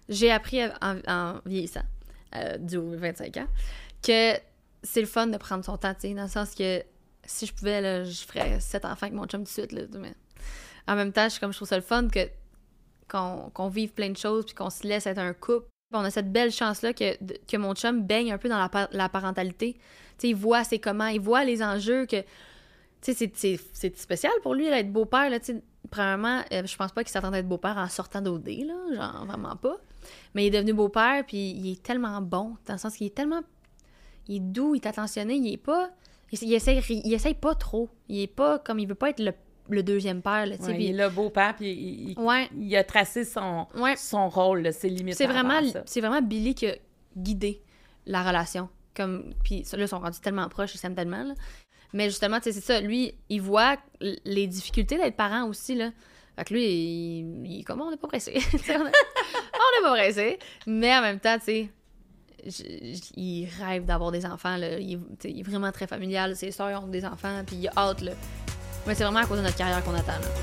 j'ai appris en vieillissant, du 25 ans, que c'est le fun de prendre son temps, tu sais, dans le sens que si je pouvais, là, je ferais 7 enfants avec mon chum tout de suite, là, mais en même temps, je trouve ça le fun qu'on vive plein de choses puis qu'on se laisse être un couple. On a cette belle chance-là que mon chum baigne un peu dans la parentalité. Tu sais, il voit c'est comment, il voit les enjeux que... Tu sais, c'est spécial pour lui d'être beau-père, là, tu sais. Premièrement, je pense pas qu'il s'attendait à être beau-père en sortant d'OD, là, genre vraiment pas. Mais il est devenu beau-père, puis il est tellement bon, dans le sens qu'il est tellement... Il est doux, il est attentionné, il est pas... Il essaye pas trop. Il est pas comme... Il veut pas être le deuxième père, là, tu sais. Ouais, il est le beau-père, puis il a tracé son rôle, là, ses limites. C'est vraiment Billy qui a guidé la relation. Puis là, ils sont rendus tellement proches, ils s'aiment tellement, là. Mais justement, tu sais, c'est ça. Lui, il voit les difficultés d'être parent aussi, là. Fait que lui, il comme, on n'est pas pressé. on n'est pas pressé. Mais en même temps, tu sais, il rêve d'avoir des enfants, là. Il est vraiment très familial. Ses sœurs ont des enfants, puis il a hâte, là. Mais c'est vraiment à cause de notre carrière qu'on attend, là.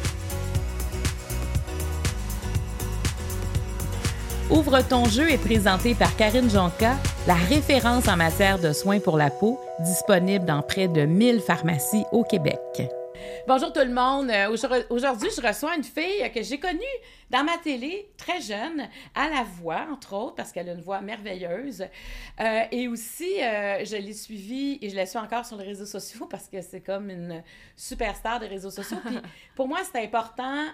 Ouvre ton jeu est présenté par Karine Jonca, la référence en matière de soins pour la peau, disponible dans près de 1000 pharmacies au Québec. Bonjour tout le monde. Aujourd'hui, je reçois une fille que j'ai connue dans ma télé, très jeune, à la voix, entre autres, parce qu'elle a une voix merveilleuse. Et aussi, je l'ai suivie et je la suis encore sur les réseaux sociaux parce que c'est comme une superstar des réseaux sociaux. Puis pour moi, c'est important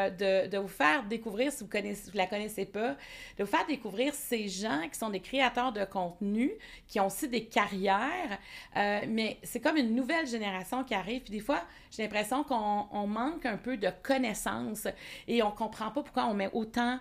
de vous faire découvrir, si vous ne la connaissez pas, de vous faire découvrir ces gens qui sont des créateurs de contenu, qui ont aussi des carrières, mais c'est comme une nouvelle génération qui arrive. Puis des fois, j'ai l'impression qu'on manque un peu de connaissances et on ne comprend pas pourquoi on met autant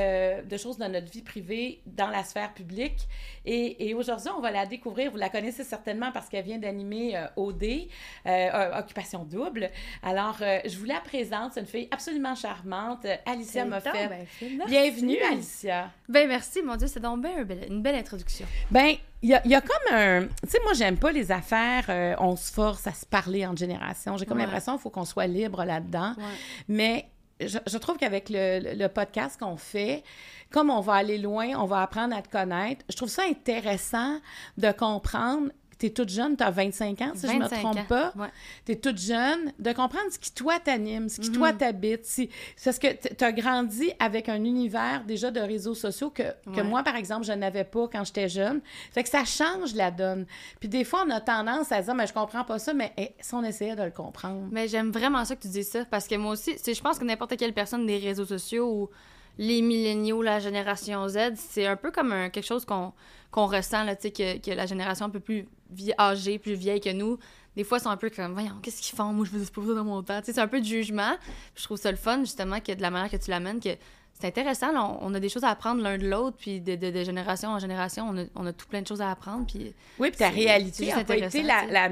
de choses dans notre vie privée dans la sphère publique. Et aujourd'hui, on va la découvrir. Vous la connaissez certainement parce qu'elle vient d'animer OD, Occupation Double. Alors, je vous la présente. C'est une fille absolument charmante, Alicia Moffett. Bienvenue, Alicia. Ben merci, mon Dieu, c'est donc bien une belle introduction. Ben, il y a comme un... Tu sais, moi, j'aime pas les affaires, on se force à se parler entre générations. J'ai comme l'impression qu'il faut qu'on soit libre là-dedans. Ouais. Mais je trouve qu'avec le podcast qu'on fait, comme on va aller loin, on va apprendre à te connaître, je trouve ça intéressant de comprendre... Tu es toute jeune, tu as 25 ans, si je ne me trompe pas. Ouais. Tu es toute jeune, de comprendre ce qui, toi, t'anime, ce qui, toi, t'habite. C'est parce que tu as grandi avec un univers déjà de réseaux sociaux que moi, par exemple, je n'avais pas quand j'étais jeune. Fait que ça change la donne. Puis des fois, on a tendance à dire, mais je comprends pas ça, mais si on essayait de le comprendre. Mais j'aime vraiment ça que tu dis ça, parce que moi aussi, je pense que n'importe quelle personne des réseaux sociaux ou les milléniaux, la génération Z, c'est un peu comme quelque chose qu'on ressent, là, tu sais, que la génération un peu plus âgée, plus vieille que nous, des fois, ils sont un peu comme, voyons, qu'est-ce qu'ils font? Moi, je faisais pas ça dans mon temps. Tu sais, c'est un peu de jugement. Puis je trouve ça le fun, justement, que de la manière que tu l'amènes, que c'est intéressant. Là, on a des choses à apprendre l'un de l'autre, puis de génération en génération, on a tout plein de choses à apprendre. Puis oui, puis ta réalité n'a pas été la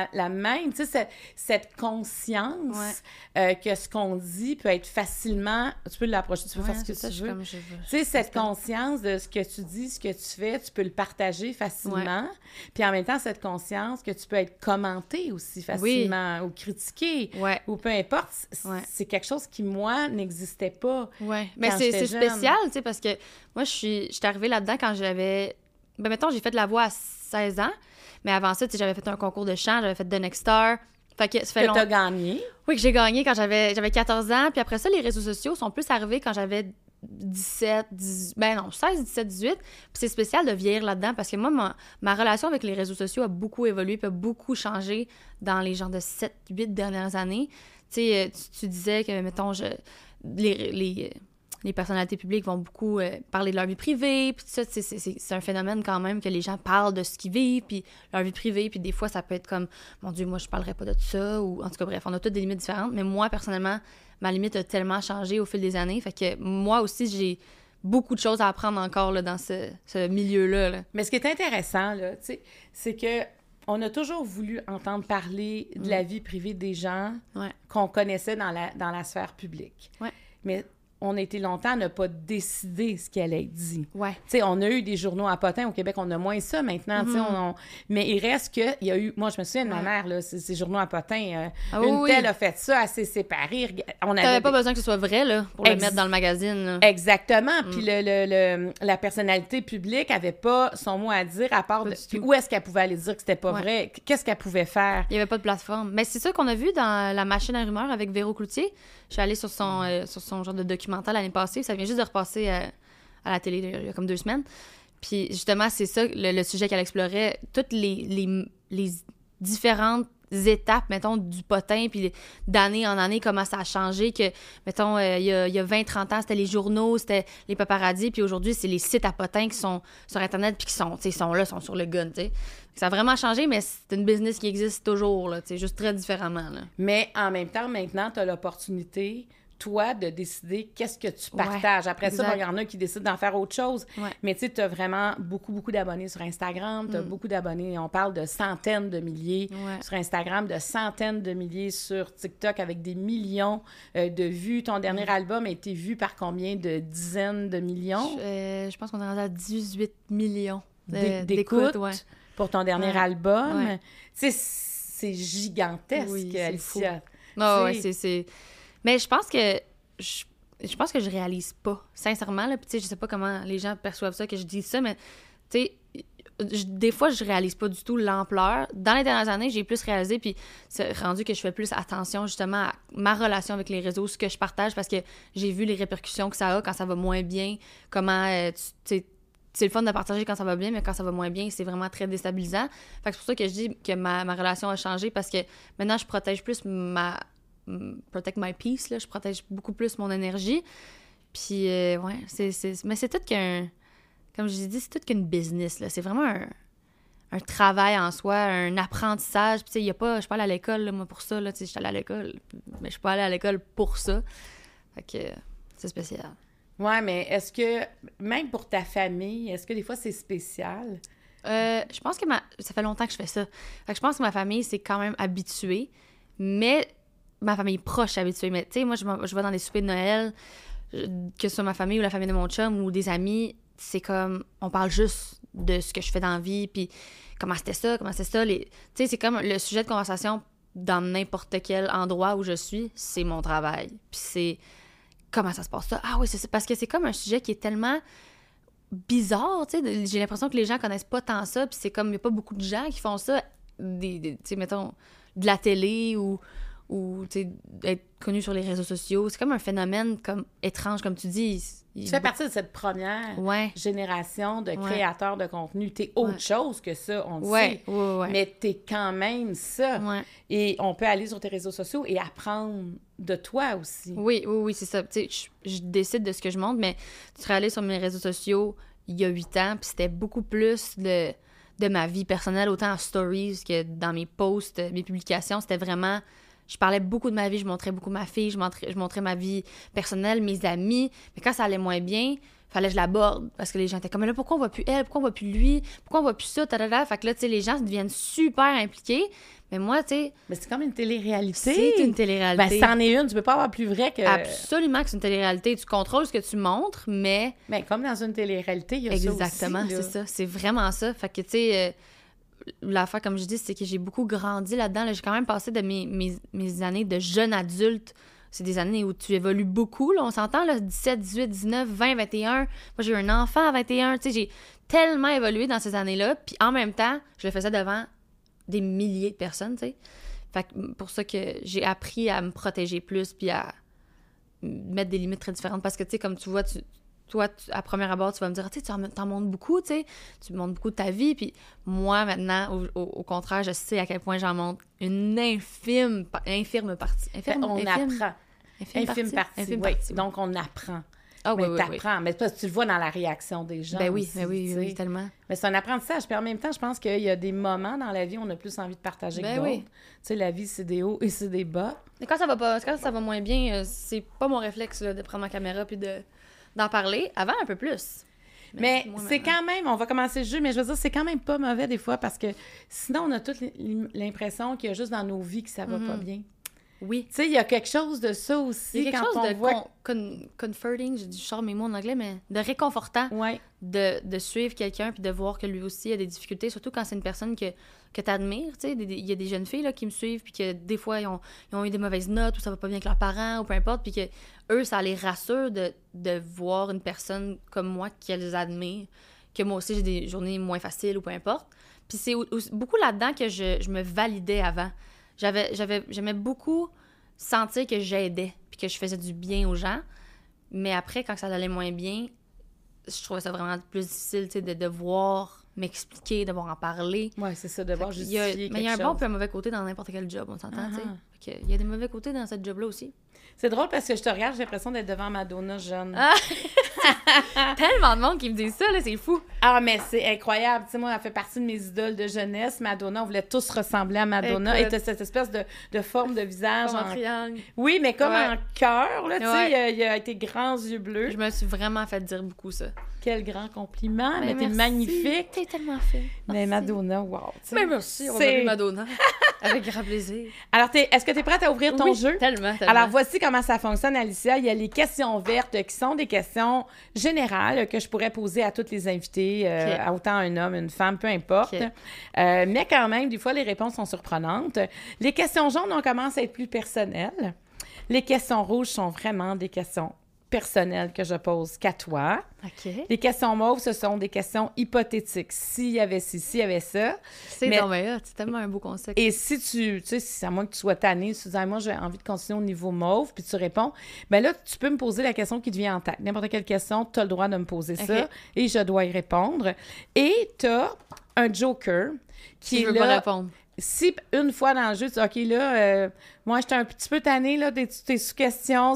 même. Tu sais, cette conscience que ce qu'on dit peut être facilement... Tu peux l'approcher, tu peux faire ce que tu veux. Tu sais, cette conscience de ce que tu dis, ce que tu fais, tu peux le partager facilement. Ouais. Puis en même temps, cette conscience que tu peux être commenté aussi facilement ou critiqué ou peu importe. C'est quelque chose qui, moi, n'existait pas. Oui, mais c'est spécial, tu sais, parce que moi, je suis arrivée là-dedans quand j'avais... Ben, mettons, j'ai fait de la voix à 16 ans, mais avant ça, tu sais, j'avais fait un concours de chant, j'avais fait The Next Star. Fait que ça fait t'as gagné? Oui, que j'ai gagné quand j'avais 14 ans. Puis après ça, les réseaux sociaux sont plus arrivés quand j'avais 16, 17, 18. Puis c'est spécial de vieillir là-dedans parce que moi, ma relation avec les réseaux sociaux a beaucoup évolué puis a beaucoup changé dans les genres de 7, 8 dernières années. Tu sais, tu disais que, mettons, les personnalités publiques vont beaucoup parler de leur vie privée, puis ça, c'est un phénomène quand même que les gens parlent de ce qu'ils vivent, puis leur vie privée, puis des fois, ça peut être comme, mon Dieu, moi, je parlerais pas de ça, ou en tout cas, bref, on a toutes des limites différentes, mais moi, personnellement, ma limite a tellement changé au fil des années, fait que moi aussi, j'ai beaucoup de choses à apprendre encore là, dans ce milieu-là. Là. Mais ce qui est intéressant, là, tu sais, c'est que on a toujours voulu entendre parler de la vie privée des gens qu'on connaissait dans la sphère publique. Ouais. Mais on a été longtemps à ne pas décider ce qui allait être dit. Ouais. Tu sais, on a eu des journaux à potins au Québec, on a moins ça maintenant, tu sais, mais il reste que, il y a eu, moi, je me souviens de ma mère, là, ces journaux à potins, une telle a fait ça, elle s'est séparée. T'avais pas besoin que ce soit vrai, là, pour le mettre dans le magazine, là. Exactement, puis la personnalité publique avait pas son mot à dire, à part puis où est-ce qu'elle pouvait aller dire que c'était pas vrai, qu'est-ce qu'elle pouvait faire. Il y avait pas de plateforme. Mais c'est ça qu'on a vu dans La Machine à rumeurs avec Véro Cloutier. Je suis allée sur son genre de documentaire l'année passée. Ça vient juste de repasser à la télé il y a comme 2 semaines. Puis justement, c'est ça le sujet qu'elle explorait. Toutes les différentes étapes, mettons, du potin, puis d'année en année, comment ça a changé, que, mettons, il y a 20-30 ans, c'était les journaux, c'était les paparazzis, puis aujourd'hui, c'est les sites à potins qui sont sur Internet, puis qui sont là, sont sur le gun, tu sais. Ça a vraiment changé, mais c'est une business qui existe toujours, là, tu sais, juste très différemment, là. Mais en même temps, maintenant, tu as l'opportunité, toi, de décider qu'est-ce que tu partages. Ouais, après ça, il y en a qui décident d'en faire autre chose. Ouais. Mais tu sais, tu as vraiment beaucoup d'abonnés sur Instagram. Tu as beaucoup d'abonnés. On parle de centaines de milliers sur Instagram, de centaines de milliers sur TikTok avec des millions de vues. Ton dernier album a été vu par combien de dizaines de millions? Je pense qu'on est rendu à 18 millions d'écoutes pour ton dernier album. Ouais. Tu sais, c'est gigantesque, Alicia. Non, ouais, c'est... Mais je pense que je réalise pas, sincèrement, là, puis tu sais, je sais pas comment les gens perçoivent ça, que je dis ça, mais tu sais, des fois, je réalise pas du tout l'ampleur. Dans les dernières années, j'ai plus réalisé, puis c'est rendu que je fais plus attention, justement, à ma relation avec les réseaux, ce que je partage, parce que j'ai vu les répercussions que ça a quand ça va moins bien, comment, tu sais, c'est le fun de partager quand ça va bien, mais quand ça va moins bien, c'est vraiment très déstabilisant. Fait que c'est pour ça que je dis que ma relation a changé, parce que maintenant, je protège plus protect my peace, là. Je protège beaucoup plus mon énergie. Puis, ouais, mais c'est tout comme je l'ai dit, c'est tout qu'une business, là. C'est vraiment un travail en soi, un apprentissage. Puis, tu sais, je suis pas allée à l'école, là, moi, pour ça, là. Tu sais, je suis allée à l'école, mais je suis pas allée à l'école pour ça. Fait que c'est spécial. Ouais, mais est-ce que, même pour ta famille, est-ce que des fois, c'est spécial? Je pense que ça fait longtemps que je fais ça. Fait que je pense que ma famille s'est quand même habituée, mais ma famille proche est habituée. Mais tu sais, moi, je vais dans des soupers de Noël, que ce soit ma famille ou la famille de mon chum ou des amis, c'est comme, on parle juste de ce que je fais dans la vie, puis comment c'était ça. Tu sais, c'est comme le sujet de conversation dans n'importe quel endroit où je suis, c'est mon travail. Puis c'est comment ça se passe ça. Ah oui, c'est parce que c'est comme un sujet qui est tellement bizarre, tu sais. J'ai l'impression que les gens connaissent pas tant ça, puis c'est comme, il n'y a pas beaucoup de gens qui font ça, tu sais, mettons, de la télé ou tu sais, être connu sur les réseaux sociaux. C'est comme un phénomène comme étrange, comme tu dis. Tu fais partie de cette première génération de créateurs de contenu. T'es autre chose que ça, on le sait. Mais t'es quand même ça. Ouais. Et on peut aller sur tes réseaux sociaux et apprendre de toi aussi. Oui, c'est ça. Tu sais, je décide de ce que je montre, mais tu serais allé sur mes réseaux sociaux il y a 8 ans, puis c'était beaucoup plus de ma vie personnelle, autant en stories que dans mes posts, mes publications. C'était vraiment... Je parlais beaucoup de ma vie, je montrais beaucoup ma fille, je montrais ma vie personnelle, mes amis. Mais quand ça allait moins bien, fallait que je l'aborde. Parce que les gens étaient comme, mais là, pourquoi on voit plus elle? Pourquoi on voit plus lui? Pourquoi on voit plus ça? Fait que là, tu sais, les gens deviennent super impliqués. Mais moi, tu sais... Mais c'est comme une télé-réalité. C'est une télé-réalité. Ben, c'en est une. Tu peux pas avoir plus vrai que... Absolument que c'est une télé-réalité. Tu contrôles ce que tu montres, mais... Ben, comme dans une télé-réalité, il y a exactement, ça aussi. Exactement, c'est ça. C'est vraiment ça. Fait que, tu sais... l'affaire, comme je dis, c'est que j'ai beaucoup grandi là-dedans. Là, j'ai quand même passé de mes années de jeune adulte. C'est des années où tu évolues beaucoup, là, on s'entend, là, 17, 18, 19, 20, 21. Moi, j'ai eu un enfant à 21. Tu sais, j'ai tellement évolué dans ces années-là. Puis en même temps, je le faisais devant des milliers de personnes, tu sais. Fait que pour ça que j'ai appris à me protéger plus puis à mettre des limites très différentes. Parce que, tu sais, comme tu vois, toi, à première abord, tu vas me dire, tu sais, t'en montres beaucoup, tu sais, tu montres beaucoup de ta vie. Puis moi, maintenant, au contraire, je sais à quel point j'en montre une infime partie. Infime partie. Donc, on apprend. Ah oui, mais t'apprends. Mais parce que tu le vois dans la réaction des gens. Ben oui, aussi, oui, tellement. Mais c'est un apprentissage. Puis en même temps, je pense qu'il y a des moments dans la vie où on a plus envie de partager que d'autres. Oui. Tu sais, la vie, c'est des hauts et c'est des bas. Mais quand ça va moins bien, c'est pas mon réflexe là, de prendre ma caméra puis d'en parler. Avant, un peu plus. Mais c'est quand même, on va commencer le jeu, mais je veux dire, c'est quand même pas mauvais des fois parce que sinon, on a toute l'impression qu'il y a juste dans nos vies que ça va pas bien. Oui. Tu sais, il y a quelque chose de ça aussi. Il y a quelque quand chose on de voit... comforting, je sors mes mots en anglais, mais de réconfortant Ouais. de suivre quelqu'un puis de voir que lui aussi a des difficultés, surtout quand c'est une personne que tu admires. Tu sais, il y a des jeunes filles là, qui me suivent puis que des fois, ils ont eu des mauvaises notes ou ça va pas bien avec leurs parents ou peu importe, puis que eux, ça les rassure de voir une personne comme moi qu'elles admirent, que moi aussi, j'ai des journées moins faciles ou peu importe. Puis c'est beaucoup là-dedans que je me validais avant. J'aimais beaucoup sentir que j'aidais puis que je faisais du bien aux gens. Mais après, quand ça allait moins bien, je trouvais ça vraiment plus difficile, tu sais, de devoir m'expliquer, devoir en parler. Oui, c'est ça, devoir justifier quelque chose. Mais il y a un bon et un mauvais côté dans n'importe quel job, on s'entend, tu sais. Il y a des mauvais côtés dans cette job-là aussi. C'est drôle parce que je te regarde, j'ai l'impression d'être devant Madonna jeune. Tellement de monde qui me dit ça, là, c'est fou. Ah, mais c'est incroyable. Tu sais, moi, elle fait partie de mes idoles de jeunesse. Madonna, on voulait tous ressembler à Madonna. Écoute. Et t'as cette espèce de forme de visage. Comme en triangle. Oui, mais comme Ouais. en cœur, là, tu sais, Ouais. il a été grands yeux bleus. Je me suis vraiment fait dire beaucoup ça. Quel grand compliment. Mais t'es merci. magnifique. T'es tellement fait. Mais Madonna, wow. tu sais. Mais merci, on va C'est- appeler Madonna. Avec grand plaisir. Alors, est-ce que tu es prête à ouvrir ton Oui, jeu? Tellement. Alors, voici comment ça fonctionne, Alicia. Il y a les questions vertes qui sont des questions générales que je pourrais poser à tous les invités, à autant un homme, une femme, peu importe. OK. Mais quand même, des fois, les réponses sont surprenantes. Les questions jaunes, on commence à être plus personnelles. Les questions rouges sont vraiment des questions personnelles que je pose qu'à toi. OK. Les questions mauves, ce sont des questions hypothétiques. S'il y avait ci, s'il y avait ça. C'est Mais- non, mais là, c'est tellement un beau concept. Et si tu sais, si à moins que tu sois tanné, si tu dis, moi, j'ai envie de continuer au niveau mauve, puis tu réponds, ben là, tu peux me poser la question qui te vient en tête. N'importe quelle question, tu as le droit de me poser ça OK. et je dois y répondre. Et tu as un joker qui Si je est veux pas là. répondre. Si une fois dans le jeu, tu dis, OK, là, moi, j'étais un petit peu tannée, là, t'es sous question,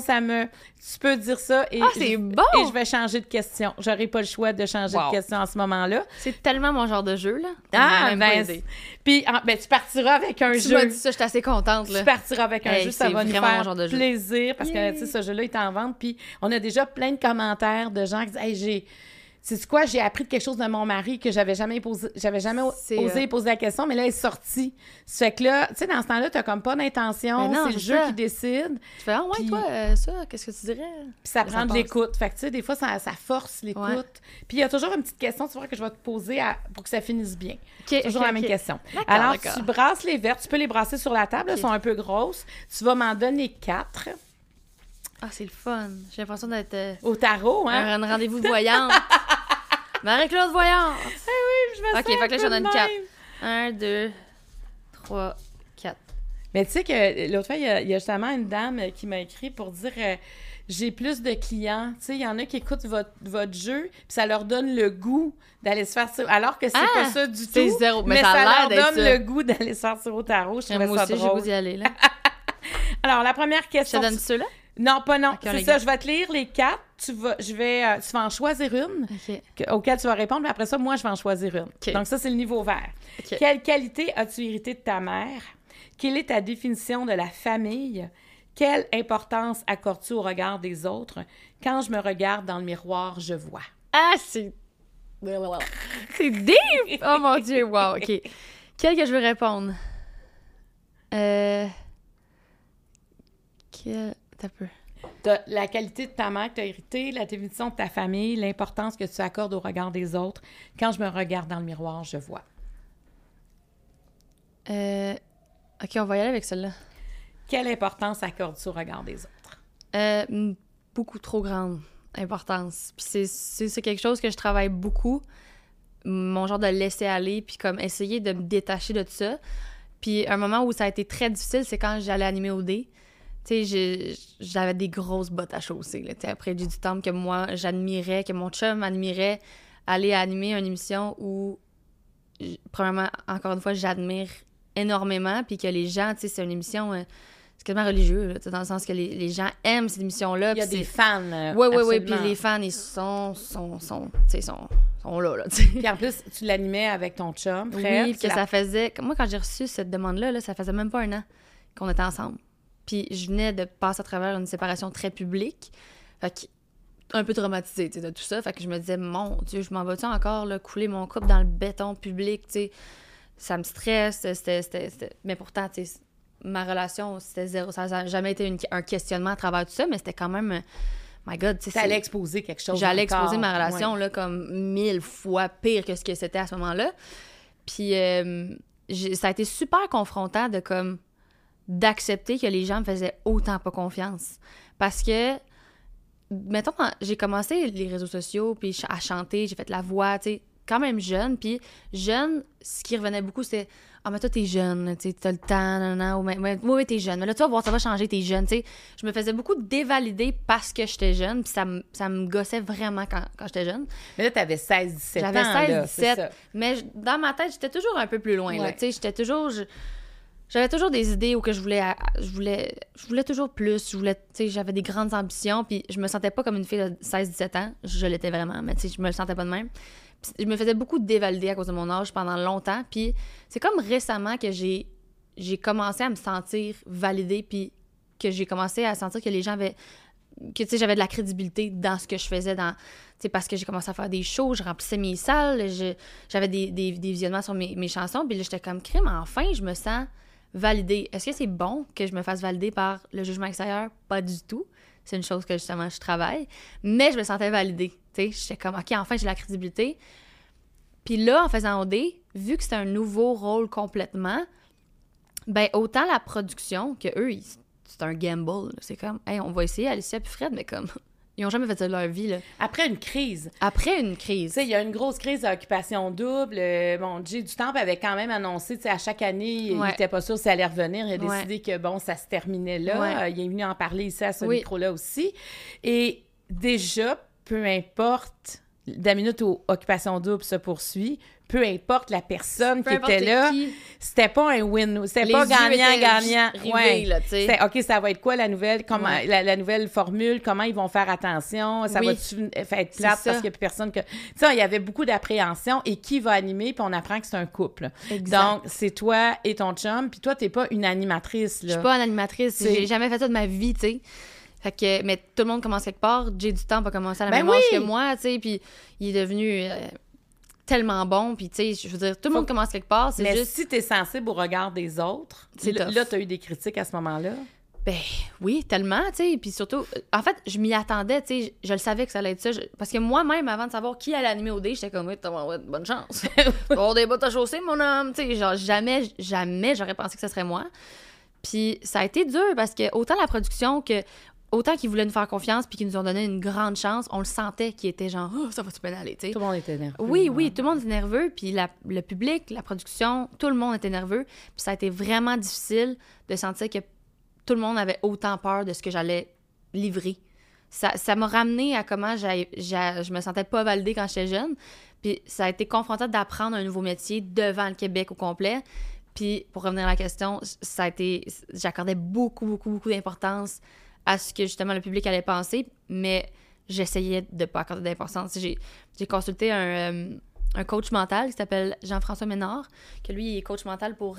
tu peux dire ça et, c'est bon! et je vais changer de question. J'aurai pas le choix de changer Wow. de question en ce moment-là. C'est tellement mon genre de jeu, là. Ah, Même pas ben, idée. puis tu partiras avec un Tu jeu. m'as dit ça, j'étais assez contente, là. Tu partiras avec un Hey, jeu, ça c'est va nous vraiment mon faire genre de jeu. plaisir parce que, Yay! tu sais, ce jeu-là est en vente. Puis on a déjà plein de commentaires de gens qui disent, hey, c'est quoi, j'ai appris quelque chose de mon mari que j'avais jamais C'est, osé poser la question, mais là, elle est sortie. Ça fait que là, tu sais, dans ce temps-là, t'as comme pas d'intention, Mais non, c'est le c'est jeu ça. qui décide, Tu fais, ah ouais, Puis- toi, ça, qu'est-ce que tu dirais? puis ça Ça prend de passe. l'écoute. Fait que, tu sais, des fois, ça force l'écoute. Ouais. Puis il y a toujours une petite question, tu vois, que je vais te poser pour que ça finisse bien. OK, Toujours OK, la même OK. question. D'accord, Alors, d'accord. tu brasses les vertes, tu peux les brasser sur la table, elles OK. sont un peu grosses. Tu vas m'en donner 4 Ah, c'est le fun. J'ai l'impression d'être au tarot, hein? un rendez-vous de voyante. Marie-Claude Voyante! Je me OK, sens fait que là, un j'en peu donne de 4. même. 1, 2, 3, 4. Mais tu sais que l'autre fois, il y a justement une dame qui m'a écrit pour dire j'ai plus de clients. Tu sais, il y en a qui écoutent votre jeu, puis ça leur donne le goût d'aller se faire tirer. Alors que c'est pas ça du c'est tout. zéro. Mais Mais ça a ça l'air leur d'être donne ça. le goût d'aller se faire tirer au tarot. Je trouvais Moi ça aussi, j'ai le goût drôle. d'y aller, là. Alors, la première Je question. te donne ceux-là? Non, pas non. Ok, C'est les ça, gars. je vais te lire les 4. Tu vas en choisir une OK. auquel tu vas répondre, mais après ça, moi, je vais en choisir une. OK. Donc ça, c'est le niveau vert. OK. Quelle qualité as-tu hérité de ta mère? Quelle est ta définition de la famille? Quelle importance accordes-tu au regard des autres? Quand je me regarde dans le miroir, je vois. Ah, c'est... C'est deep! Oh mon Dieu, wow, OK. Quel que je veux répondre? T'as peu. T'as la qualité de ta mère que tu as hérité, la définition de ta famille, l'importance que tu accordes au regard des autres. Quand je me regarde dans le miroir, je vois. OK, on va y aller avec celle-là. Quelle importance accordes-tu au regard des autres? Beaucoup trop grande importance. Puis c'est quelque chose que je travaille beaucoup, mon genre de laisser aller, puis comme essayer de me détacher de tout ça. Puis un moment où ça a été très difficile, c'est quand j'allais animer au dé. Tu sais, j'avais des grosses bottes à chausser. Là. Tu sais, après du temps que moi, j'admirais, que mon chum admirait, aller animer une émission où, premièrement, encore une fois, j'admire énormément, puis que les gens, tu sais, c'est une émission... c'est quasiment religieux, là, dans le sens que les gens aiment cette émission-là. Il y a puis des c'est- fans. Oui, puis absolument. les fans, ils sont là, tu sais. Puis en plus, tu l'animais avec ton chum, Fred. Oui, puis que ça faisait... Moi, quand j'ai reçu cette demande-là, ça faisait même pas un an qu'on était ensemble. Puis je venais de passer à travers une séparation très publique. Fait que, un peu traumatisée, tu sais, de tout ça. Fait que je me disais, mon Dieu, je m'en vais-tu encore, là, couler mon couple dans le béton public, tu sais. Ça me stresse, c'était... Mais pourtant, tu sais, ma relation, c'était zéro. Ça n'a jamais été un questionnement à travers tout ça, mais c'était quand même... My God, tu sais... T'allais exposer quelque chose. J'allais exposer ma relation, là, comme 1000 fois pire que ce que c'était à ce moment-là. Puis ça a été super confrontant d'accepter que les gens me faisaient autant pas confiance. Parce que, mettons, quand j'ai commencé les réseaux sociaux, puis à chanter, j'ai fait la voix, tu sais, quand même jeune. Puis jeune, ce qui revenait beaucoup, c'était « Ah, mais toi, t'es jeune, tu sais, t'as le temps, nanana, oui, t'es jeune. Mais là, tu vas voir, ça va changer, t'es jeune. » Tu sais, je me faisais beaucoup dévalider parce que j'étais jeune, puis ça me gossait vraiment quand j'étais jeune. Mais là, t'avais 16-17 ans. J'avais 16-17. Mais dans ma tête, j'étais toujours un peu plus loin, là. Tu sais, j'étais toujours... J'avais toujours des idées où que je voulais toujours plus, tu sais, j'avais des grandes ambitions, puis je me sentais pas comme une fille de 16-17 ans, je l'étais vraiment, mais tu sais, je me le sentais pas de même. Puis je me faisais beaucoup dévalider à cause de mon âge pendant longtemps, puis c'est comme récemment que j'ai commencé à me sentir validée, puis que j'ai commencé à sentir que les gens avaient... que, tu sais, j'avais de la crédibilité dans ce que je faisais, tu sais, parce que j'ai commencé à faire des shows, je remplissais mes salles, j'avais des visionnements sur mes chansons, puis là, j'étais comme crime, enfin, je me sens validée. Est-ce que c'est bon que je me fasse valider par le jugement extérieur? Pas du tout. C'est une chose que, justement, je travaille. Mais je me sentais validée, tu sais. J'étais comme, OK, enfin, j'ai la crédibilité. Puis là, en faisant OD, vu que c'était un nouveau rôle complètement, ben autant la production que eux, c'est un gamble, là. C'est comme, hey, on va essayer Alicia puis Fred, mais comme, ils ont jamais fait ça de leur vie, là. Après une crise. Tu sais, il y a une grosse crise d'occupation double. Bon, Jay du Temple avait quand même annoncé, tu sais, à chaque année, il n'était pas sûr si ça allait revenir. Il a décidé que, bon, ça se terminait là. Il est venu en parler ici à ce micro-là aussi. Et déjà, peu importe, la minute où Occupation double se poursuit, peu importe la personne qui était là, c'était pas un win, c'était pas gagnant-gagnant. Ouais. Là, c'était, OK, ça va être quoi la nouvelle, comment, la nouvelle formule, comment ils vont faire attention, ça va-tu être plate parce qu'il n'y a plus personne que... Tu sais, il y avait beaucoup d'appréhension et qui va animer, puis on apprend que c'est un couple. Exact. Donc, c'est toi et ton chum, puis toi, t'es pas une animatrice, là. Je suis pas une animatrice, j'ai jamais fait ça de ma vie, tu sais. Fait que, mais tout le monde commence quelque part. Jay du Temple a commencé à la même âge que moi, tu sais, puis il est devenu tellement bon, puis tu sais, je veux dire, tout le monde commence quelque part, c'est mais juste... si t'es sensible au regard des autres, là, t'as eu des critiques à ce moment-là? Ben oui, tellement, tu sais, puis surtout, en fait, je m'y attendais, tu sais, je le savais que ça allait être ça, parce que moi-même, avant de savoir qui allait animer OD, j'étais comme, bonne chance. Avoir des bottes à chausser, mon homme, tu sais, genre, jamais j'aurais pensé que ce serait moi. Puis ça a été dur, parce que autant la production que... Autant qu'ils voulaient nous faire confiance puis qu'ils nous ont donné une grande chance, on le sentait qu'ils étaient genre « Oh, ça va-tu bien aller? » Tout le monde était nerveux. Oui, tout le monde était nerveux. Puis le public, la production, tout le monde était nerveux. Puis ça a été vraiment difficile de sentir que tout le monde avait autant peur de ce que j'allais livrer. Ça m'a ramené à comment je me sentais pas validée quand j'étais jeune. Puis ça a été confrontant d'apprendre un nouveau métier devant le Québec au complet. Puis pour revenir à la question, j'accordais beaucoup d'importance à ce que, justement, le public allait penser, mais j'essayais de ne pas accorder d'importance. J'ai consulté un coach mental qui s'appelle Jean-François Ménard, que lui, il est coach mental pour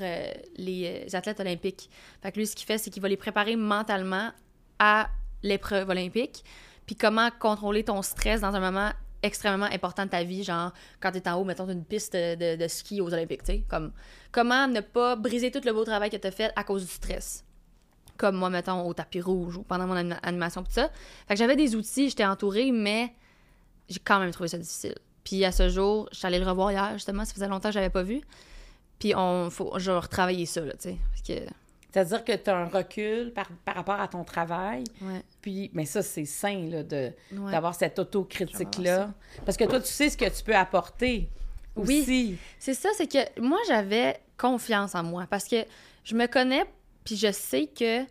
les athlètes olympiques. Fait que lui, ce qu'il fait, c'est qu'il va les préparer mentalement à l'épreuve olympique, puis comment contrôler ton stress dans un moment extrêmement important de ta vie, genre quand t'es en haut, mettons, d'une piste de ski aux Olympiques, tu sais, comme comment ne pas briser tout le beau travail que t'as fait à cause du stress. Comme moi, mettons, au tapis rouge ou pendant mon animation, tout ça. Fait que j'avais des outils, j'étais entourée, mais j'ai quand même trouvé ça difficile. Puis à ce jour, je suis allée le revoir hier, justement, ça faisait longtemps que je l'avais pas vu. Puis je vais retravailler ça, là, tu sais. C'est-à-dire que tu as un recul par rapport à ton travail. Ouais. Puis, mais ça, c'est sain, là, d'avoir cette autocritique-là. Parce que toi, tu sais ce que tu peux apporter aussi. Oui, c'est ça, c'est que moi, j'avais confiance en moi. Parce que je me connais, puis je sais que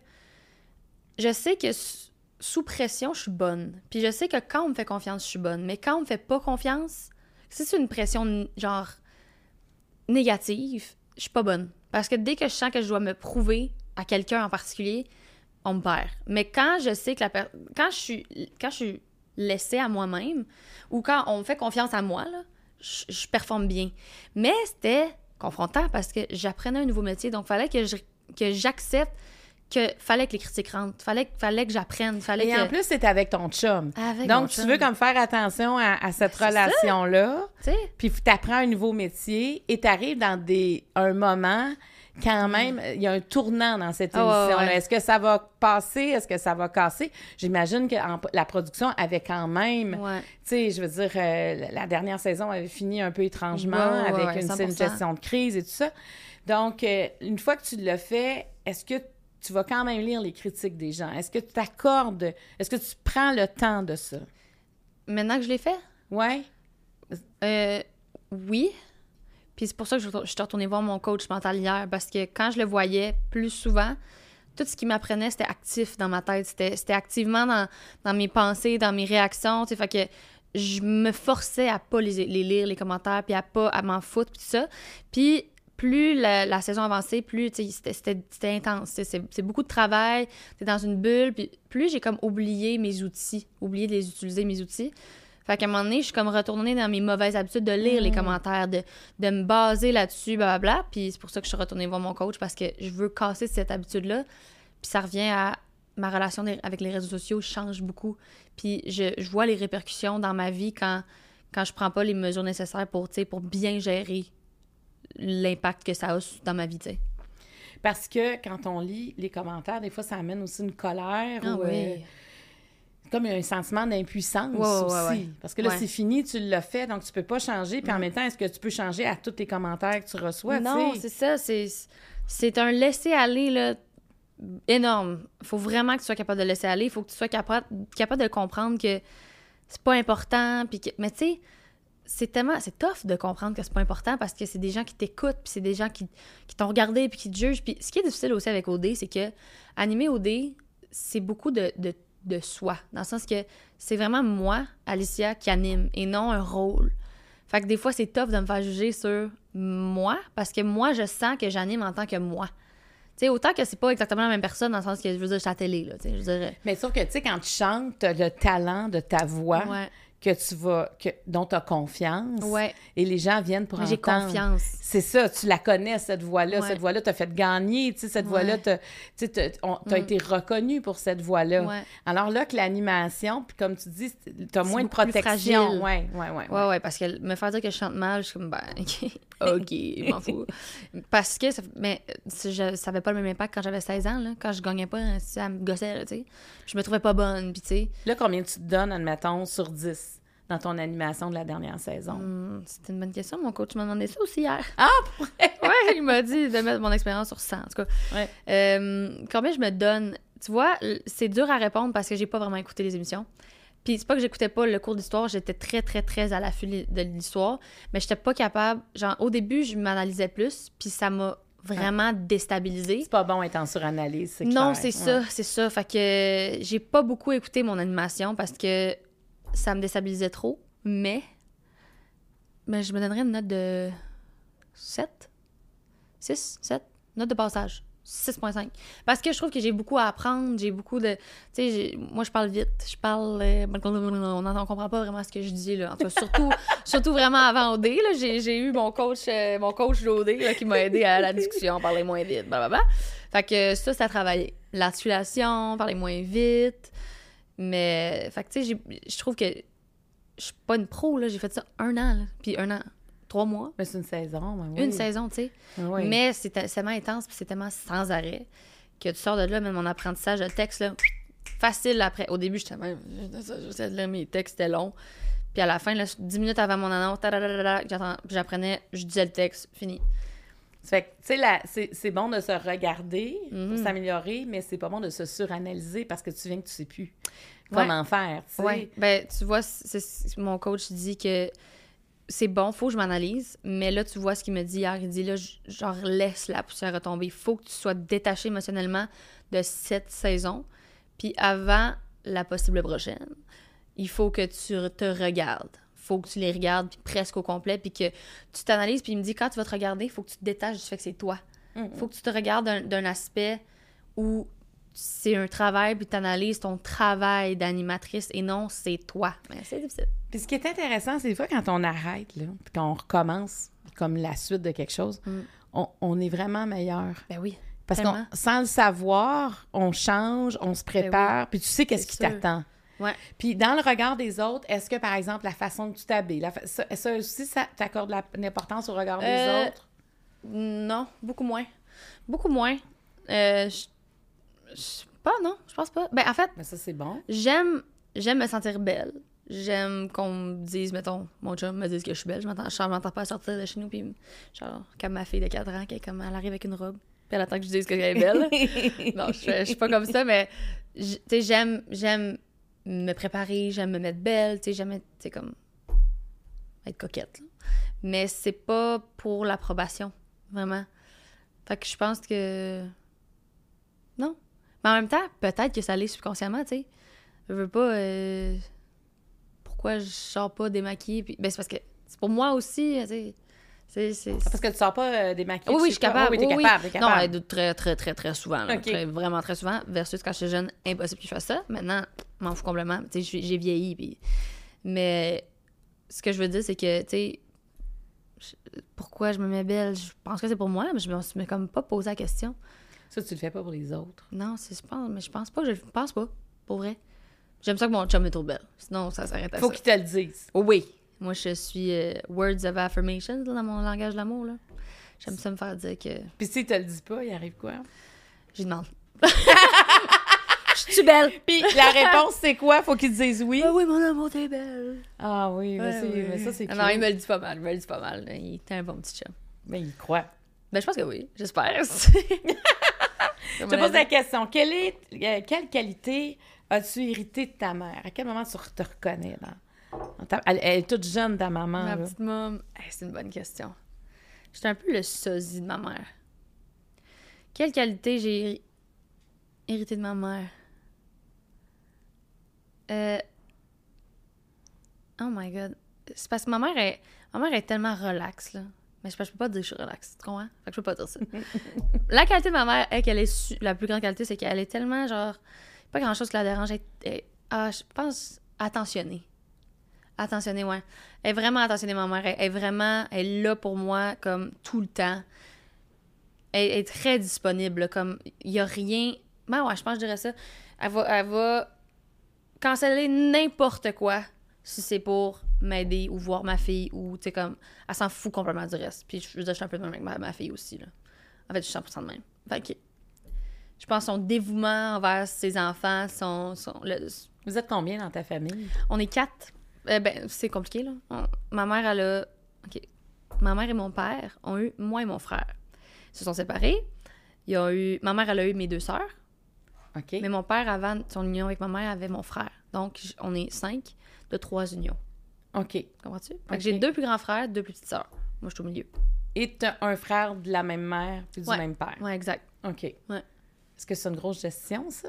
sous pression, je suis bonne. Puis je sais que quand on me fait confiance, je suis bonne. Mais quand on me fait pas confiance, si c'est une pression, genre, négative, je suis pas bonne. Parce que dès que je sens que je dois me prouver à quelqu'un en particulier, on me perd. Mais quand je sais que quand je suis laissée à moi-même, ou quand on me fait confiance à moi, là, je performe bien. Mais c'était confrontant parce que j'apprenais un nouveau métier. Donc, il fallait que j'accepte fallait que les critiques rentrent. Fallait que j'apprenne. Et en plus, c'est avec ton chum. Donc, tu veux comme faire attention à cette relation-là. Puis tu apprends un nouveau métier et tu arrives dans un moment quand même, il y a un tournant dans cette émission-là. Ouais. Est-ce que ça va passer? Est-ce que ça va casser? J'imagine que la production avait quand même... Ouais. Tu sais, je veux dire, la dernière saison avait fini un peu étrangement avec une 100%. gestion de crise et tout ça. Donc, une fois que tu l'as fait, est-ce que tu vas quand même lire les critiques des gens? Est-ce que tu t'accordes... Est-ce que tu prends le temps de ça? Maintenant que je l'ai fait? Ouais. Oui. Puis c'est pour ça que je suis retournée voir mon coach mental hier, parce que quand je le voyais plus souvent, tout ce qu'il m'apprenait, c'était actif dans ma tête. C'était activement dans mes pensées, dans mes réactions. Fait que je me forçais à pas les lire, les commentaires, puis à m'en foutre, puis tout ça. Puis plus la saison avançait, plus c'était intense. C'est beaucoup de travail, t'es dans une bulle, puis plus j'ai comme oublié mes outils, oublié de les utiliser, mes outils. Fait qu'à un moment donné, je suis comme retournée dans mes mauvaises habitudes de lire les commentaires, de me baser là-dessus, blablabla. Puis c'est pour ça que je suis retournée voir mon coach, parce que je veux casser cette habitude-là. Puis ça revient à ma relation avec les réseaux sociaux change beaucoup. Puis je vois les répercussions dans ma vie quand je prends pas les mesures nécessaires pour bien gérer l'impact que ça a dans ma vie, tu sais. Parce que quand on lit les commentaires, des fois, ça amène aussi une colère. Comme un sentiment d'impuissance aussi. Ouais. Parce que là, c'est fini, tu l'as fait, donc tu peux pas changer. Puis en même temps, est-ce que tu peux changer à tous tes commentaires que tu reçois? Non, c'est ça. C'est un laisser-aller là, énorme. Il faut vraiment que tu sois capable de laisser aller. Il faut que tu sois capable de comprendre que c'est pas important. Mais tu sais, c'est tough de comprendre que c'est pas important, parce que c'est des gens qui t'écoutent, puis c'est des gens qui t'ont regardé, puis qui te jugent. Puis ce qui est difficile aussi avec OD, c'est que animer OD, c'est beaucoup de soi, dans le sens que c'est vraiment moi, Alicia, qui anime, et non un rôle. Fait que des fois, c'est tough de me faire juger sur moi, parce que moi, je sens que j'anime en tant que moi. Tu sais, autant que c'est pas exactement la même personne, dans le sens que, je veux dire, je suis à la télé, là, tu sais, je veux dire... Mais sauf que, tu sais, quand tu chantes, t'as le talent de ta voix... dont tu as confiance. Ouais. Et les gens viennent pour entendre. J'ai confiance. C'est ça, tu la connais, cette voix-là. Ouais. Cette voix-là t'a fait gagner. Tu sais, cette voix-là, t'as été reconnue pour cette voix-là. Ouais. Alors là, que l'animation, puis comme tu dis, t'as moins de beaucoup plus protection. fragile. Ouais, Parce que me faire dire que je chante mal, je suis comme, OK, je m'en fous. Parce que, ça avait pas le même impact quand j'avais 16 ans, là, quand je gagnais pas, ça me gossait, là, tu sais. Je me trouvais pas bonne, puis tu sais. Là, combien tu te donnes, admettons, sur 10 dans ton animation de la dernière saison? C'était une bonne question. Mon coach m'a demandé ça aussi hier. Ah, pour vrai? Ouais, il m'a dit de mettre mon expérience sur 100, en tout cas. Ouais. Combien je me donne? Tu vois, c'est dur à répondre parce que j'ai pas vraiment écouté les émissions. Puis c'est pas que j'écoutais pas le cours d'histoire, j'étais très, très, très à l'affût de l'histoire, mais j'étais pas capable... Genre, au début, je m'analysais plus, puis ça m'a vraiment déstabilisée. C'est pas bon être en suranalyse, c'est clair. Non, c'est ça, c'est ça. Fait que j'ai pas beaucoup écouté mon animation parce que ça me déstabilisait trop, mais je me donnerais une note de 7? 6? 7? Note de passage. 6.5. Parce que je trouve que j'ai beaucoup à apprendre, j'ai beaucoup de... Tu sais, moi, je parle vite, je parle... on comprend pas vraiment ce que je dis, là. En tout cas, surtout vraiment avant OD, là, j'ai eu mon coach d'OD, là, qui m'a aidé à la discussion, parler moins vite, blablabla. Fait que ça a travaillé. L'articulation, parler moins vite... Mais, fait que, tu sais, je trouve que je suis pas une pro, là. J'ai fait ça 1 an, là. Puis 1 an, 3 mois. Mais c'est une saison, oui. Une saison, tu sais. Oui. Mais c'est tellement intense, puis c'est tellement sans arrêt que tu sors de là, même mon apprentissage de texte, là, facile après. Au début, j'essayais de lire mes textes, c'était long. Puis à la fin, là, 10 minutes avant mon annonce, j'apprenais, je disais le texte, fini. Fait que, tu sais, c'est bon de se regarder pour s'améliorer, mais c'est pas bon de se suranalyser parce que tu viens que tu sais plus comment faire, tu sais. Ouais. Ben, tu vois, mon coach dit que c'est bon, faut que je m'analyse, mais là, tu vois ce qu'il me dit hier, il dit, là, genre, laisse la poussière retomber. Il faut que tu sois détaché émotionnellement de cette saison, puis avant la possible prochaine, il faut que tu te regardes. Faut que tu les regardes puis presque au complet, puis que tu t'analyses. Puis il me dit, quand tu vas te regarder, il faut que tu te détaches du fait que c'est toi. Faut que tu te regardes d'un aspect où c'est un travail, puis tu analyses ton travail d'animatrice, et non, c'est toi. Mais c'est difficile. Puis ce qui est intéressant, c'est des fois quand on arrête, là, puis qu'on recommence comme la suite de quelque chose, on est vraiment meilleur. Ben oui. Parce qu'on, sans le savoir, on change, on se prépare, puis tu sais qu'est-ce qui t'attend. Ouais. Puis dans le regard des autres, est-ce que, par exemple, la façon que tu t'habilles, ça aussi, ça t'accorde l'importance au regard des autres? Non, beaucoup moins. Beaucoup moins. Non, je pense pas. Ben, en fait, Mais ça, c'est bon. j'aime me sentir belle. J'aime qu'on me dise, mettons, mon chum me dise que je suis belle. Je m'entends pas sortir de chez nous, puis genre, comme ma fille de 4 ans, elle arrive avec une robe, puis elle attend que je dise qu'elle est belle. Non, je suis pas comme ça, mais, tu sais, j'aime me préparer, j'aime me mettre belle, tu sais, j'aime être, tu sais, comme, être coquette, là. Mais c'est pas pour l'approbation, vraiment. Fait que je pense que... Non. Mais en même temps, peut-être que ça l'est subconsciemment, tu sais. Je veux pas... Pourquoi je sors pas démaquillée? Puis... Ben, c'est parce que c'est pour moi aussi, tu sais. C'est... Parce que tu sors pas démaquillée. Oui, je suis capable. Oui, t'es oui, capable, t'es capable. Non, très, très, très, très souvent. Là. Okay. Vraiment très souvent. Versus quand j'étais jeune, impossible que je fasse ça. Maintenant, je m'en fous complètement. Tu sais, j'ai vieilli. Puis... Mais ce que je veux dire, c'est que, tu sais, pourquoi je me mets belle? Je pense que c'est pour moi, mais je me suis comme pas posé la question. Ça, tu le fais pas pour les autres. Non, je pense pas. Je pense pas, pour vrai. J'aime ça que mon chum est trop belle. Sinon, ça s'arrête à ça. Faut qu'il te le dise. Oh, oui. Moi, je suis words of affirmation là, dans mon langage de l'amour. Là. J'aime ça me faire dire que... Puis si te le dis pas, il arrive quoi? J'y demande. Je suis belle. Puis la réponse, c'est quoi? Faut qu'il te dise oui? Ah oui, mon amour, t'es belle. Ah oui, mais, mais ça, c'est cool. Non, il me le dit pas mal. Il était un bon petit chum. Mais il croit. Ben, je pense que oui. J'espère. Je te pose la question. Quelle qualité as-tu hérité de ta mère? À quel moment tu te reconnais? Elle est toute jeune, ta maman. Ma là. petite môme. C'est une bonne question. J'étais un peu le sosie de ma mère. Quelle qualité j'ai hérité de ma mère? Oh my God. C'est parce que ma mère est tellement relaxe, là. Mais je peux pas dire que je suis relaxe, tu comprends? Fait que je peux pas dire ça. La qualité de ma mère, la plus grande qualité, c'est qu'elle est tellement, genre, pas grand-chose qui la dérange. Je pense, attentionnée. Attentionnée, ouais. Elle est vraiment attentionnée, ma mère. Elle est là pour moi, comme, tout le temps. Elle est très disponible, là, comme, il y a rien... Ben ouais, je pense que je dirais ça. Elle va canceller n'importe quoi si c'est pour m'aider ou voir ma fille ou, tu sais, comme, elle s'en fout complètement du reste. Puis, je veux dire, je suis un peu de même avec ma fille aussi, là. En fait, je suis 100% de même. Fait que, je pense son dévouement envers ses enfants, Vous êtes combien dans ta famille? On est 4. Ben, c'est compliqué, là. Ma mère, elle a... OK. Ma mère et mon père ont eu moi et mon frère. Ils se sont séparés. Ma mère, elle a eu mes 2 sœurs. OK. Mais mon père, avant son union avec ma mère, avait mon frère. Donc, on est 5 de 3 unions. OK. Comprends-tu? Fait que j'ai 2 plus grands frères, 2 plus petites sœurs. Moi, je suis au milieu. Et t'as un frère de la même mère puis du même père. Ouais, exact. OK. Ouais. Est-ce que c'est une grosse gestion, ça?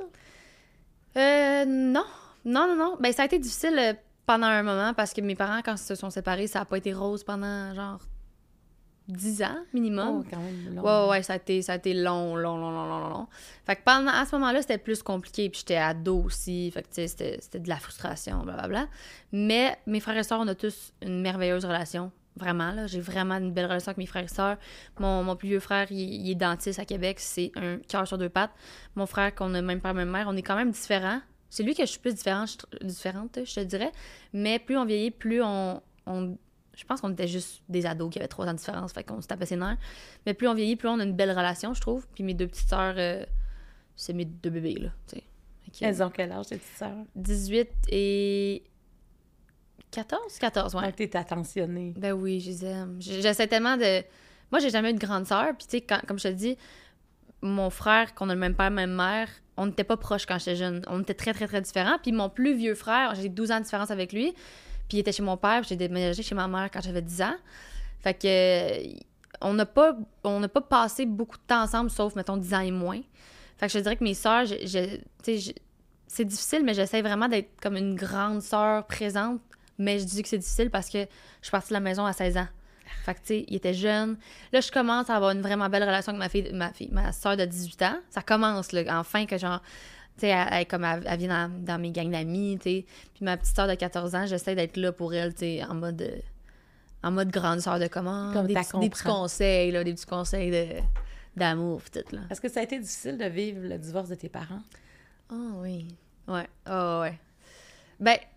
Non. Non. Ben, ça a été difficile pendant un moment parce que mes parents, quand ils se sont séparés, ça n'a pas été rose pendant, genre, 10 ans minimum. Oh, quand même long. Ouais, ça a été long. Fait que à ce moment-là, c'était plus compliqué, puis j'étais ado aussi, fait que tu sais, c'était de la frustration, blablabla. Mais mes frères et sœurs, on a tous une merveilleuse relation, vraiment, là. J'ai vraiment une belle relation avec mes frères et sœurs. Mon plus vieux frère, il est dentiste à Québec, c'est un cœur sur 2 pattes. Mon frère, qu'on a même père, même mère, on est quand même différents. C'est lui que je suis plus différente, je te dirais. Mais plus on vieillit, plus je pense qu'on était juste des ados qui avaient 3 ans de différence, fait qu'on se tapait ses nerfs. Mais plus on vieillit, plus on a une belle relation, je trouve. Puis mes 2 petites sœurs, c'est mes 2 bébés, là, tu sais. Elles ont quel âge, tes petites sœurs? 18 et 14? 14, ouais. Donc, t'es attentionnée. Ben oui, je les aime. J'essaie tellement de... Moi, j'ai jamais eu de grande sœur, puis tu sais, comme je te dis, mon frère, qu'on a le même père, même mère, on n'était pas proches quand j'étais jeune. On était très, très, très différents. Puis mon plus vieux frère, j'ai 12 ans de différence avec lui, puis il était chez mon père, puis j'ai déménagé chez ma mère quand j'avais 10 ans. Fait que on n'a pas passé beaucoup de temps ensemble, sauf, mettons, 10 ans et moins. Fait que je dirais que mes sœurs, c'est difficile, mais j'essaie vraiment d'être comme une grande sœur présente. Mais je dis que c'est difficile parce que je suis partie de la maison à 16 ans. Fait que, tu sais, il était jeune. Là, je commence à avoir une vraiment belle relation avec ma sœur de 18 ans. Ça commence, là, enfin, que genre... Tu sais, elle vient dans mes gangs d'amis, tu sais. Puis ma petite sœur de 14 ans, j'essaie d'être là pour elle, tu sais, en mode grande sœur de comment. Comme des petits conseils, là, des petits conseils d'amour, peut-être, là. Est-ce que ça a été difficile de vivre le divorce de tes parents? Oh oui. Ouais. Oh ouais. Ben,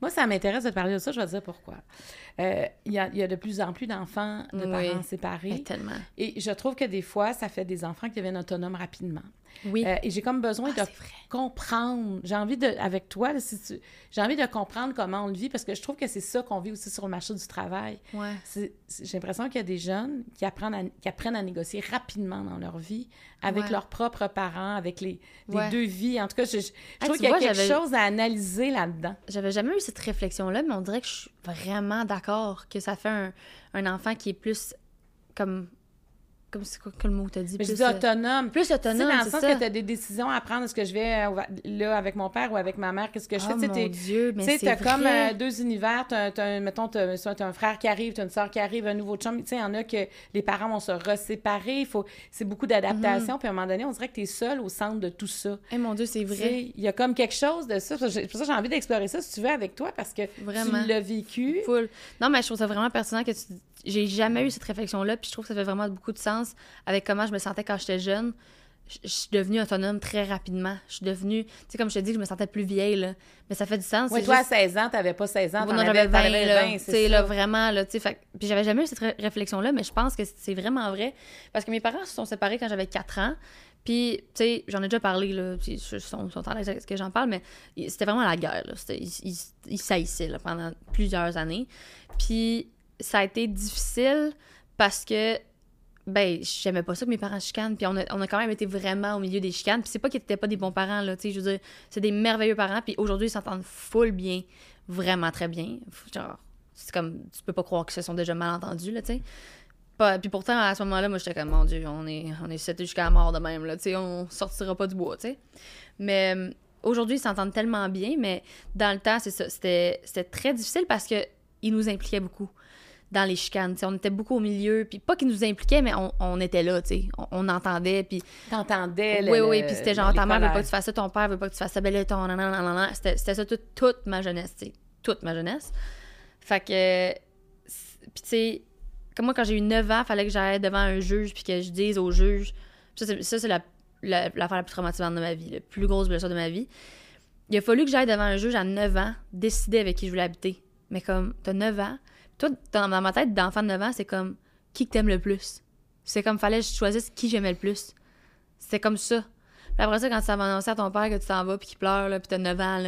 Moi, ça m'intéresse de te parler de ça, je vais te dire pourquoi. Il y a de plus en plus d'enfants de parents séparés. Et tellement. Et je trouve que des fois, ça fait des enfants qui deviennent autonomes rapidement. Oui. Et j'ai comme besoin de comprendre. J'ai envie de, avec toi, j'ai envie de comprendre comment on le vit parce que je trouve que c'est ça qu'on vit aussi sur le marché du travail. Ouais. J'ai l'impression qu'il y a des jeunes qui apprennent à négocier rapidement dans leur vie avec leurs propres parents, avec les deux vies. En tout cas, je trouve qu'il y a quelque chose à analyser là-dedans. J'avais jamais eu cette réflexion-là, mais on dirait que je suis vraiment d'accord que ça fait un enfant qui est plus comme c'est quoi que le mot t'as dit? Mais je dis autonome. Plus autonome, dans le c'est sens ça. que tu as des décisions à prendre. Est-ce que je vais là avec mon père ou avec ma mère? Qu'est-ce que je fais? Oh mon Dieu, mais c'est t'as vrai. comme deux univers. Mettons, t'as un frère qui arrive, t'as une soeur qui arrive, un nouveau chum. Tu sais, il y en a que les parents vont se reséparer. C'est beaucoup d'adaptation. Puis à un moment donné, on dirait que t'es seule au centre de tout ça. Eh mon Dieu, c'est vrai. Il y a comme quelque chose de ça. C'est pour ça que j'ai envie d'explorer ça, si tu veux, avec toi, parce que Vraiment. tu l'as vécu. Full. Non, mais je trouve ça vraiment pertinent que j'ai jamais eu cette réflexion-là, puis je trouve que ça fait vraiment beaucoup de sens avec comment je me sentais quand j'étais jeune. Je suis devenue autonome très rapidement. Je suis devenue... Tu sais, comme je te dis, je me sentais plus vieille, là. Mais ça fait du sens. Oui, toi, à 16 ans, t'avais pas 16 ans, t'en avais 20, là. Tu sais, là, ça. vraiment, là, tu sais. Puis j'avais jamais eu cette réflexion-là, mais je pense que c'est vraiment vrai. Parce que mes parents se sont séparés quand j'avais 4 ans. Puis, tu sais, j'en ai déjà parlé, là. Puis ils sont à l'aise avec ce que j'en parle, mais c'était vraiment la guerre, là. Ils saillissaient, là, pendant plusieurs années. Puis ça a été difficile parce que, ben, j'aimais pas ça que mes parents chicanent. Puis on a quand même été vraiment au milieu des chicanes. Puis c'est pas qu'ils étaient pas des bons parents, là, tu sais, je veux dire, c'est des merveilleux parents. Puis aujourd'hui, ils s'entendent full bien, vraiment très bien. Genre, c'est comme, tu peux pas croire qu'ils se sont déjà mal entendus, là, tu sais. Puis pourtant, à ce moment-là, moi, j'étais comme, mon Dieu, on est setés jusqu'à la mort de même, là, tu sais, on sortira pas du bois, tu sais. Mais aujourd'hui, ils s'entendent tellement bien, mais dans le temps, c'est ça, c'était très difficile parce que ils nous impliquaient beaucoup dans les chicanes, t'sais, on était beaucoup au milieu, puis pas qu'ils nous impliquaient, mais on était là, tu sais, on entendait, puis... T'entendais Oui, puis c'était genre, ta mère veut pas que tu fasses ça, ton père veut pas que tu fasses ça, ben là, ton nanana, c'était ça toute ma jeunesse, tu sais, toute ma jeunesse. Fait que, puis tu sais, comme moi, quand j'ai eu 9 ans, fallait que j'aille devant un juge, puis que je dise au juge, ça c'est l'affaire la plus traumatisante de ma vie, la plus grosse blessure de ma vie. Il a fallu que j'aille devant un juge à 9 ans, décider avec qui je voulais habiter. Mais comme, t'as 9 ans, toi, dans ma tête d'enfant de 9 ans, c'est comme qui que t'aimes le plus. C'est comme fallait que je choisisse qui j'aimais le plus. C'était comme ça. Puis après ça, quand tu vas annoncer à ton père que tu t'en vas puis qu'il pleure, là, puis t'as 9 ans, là.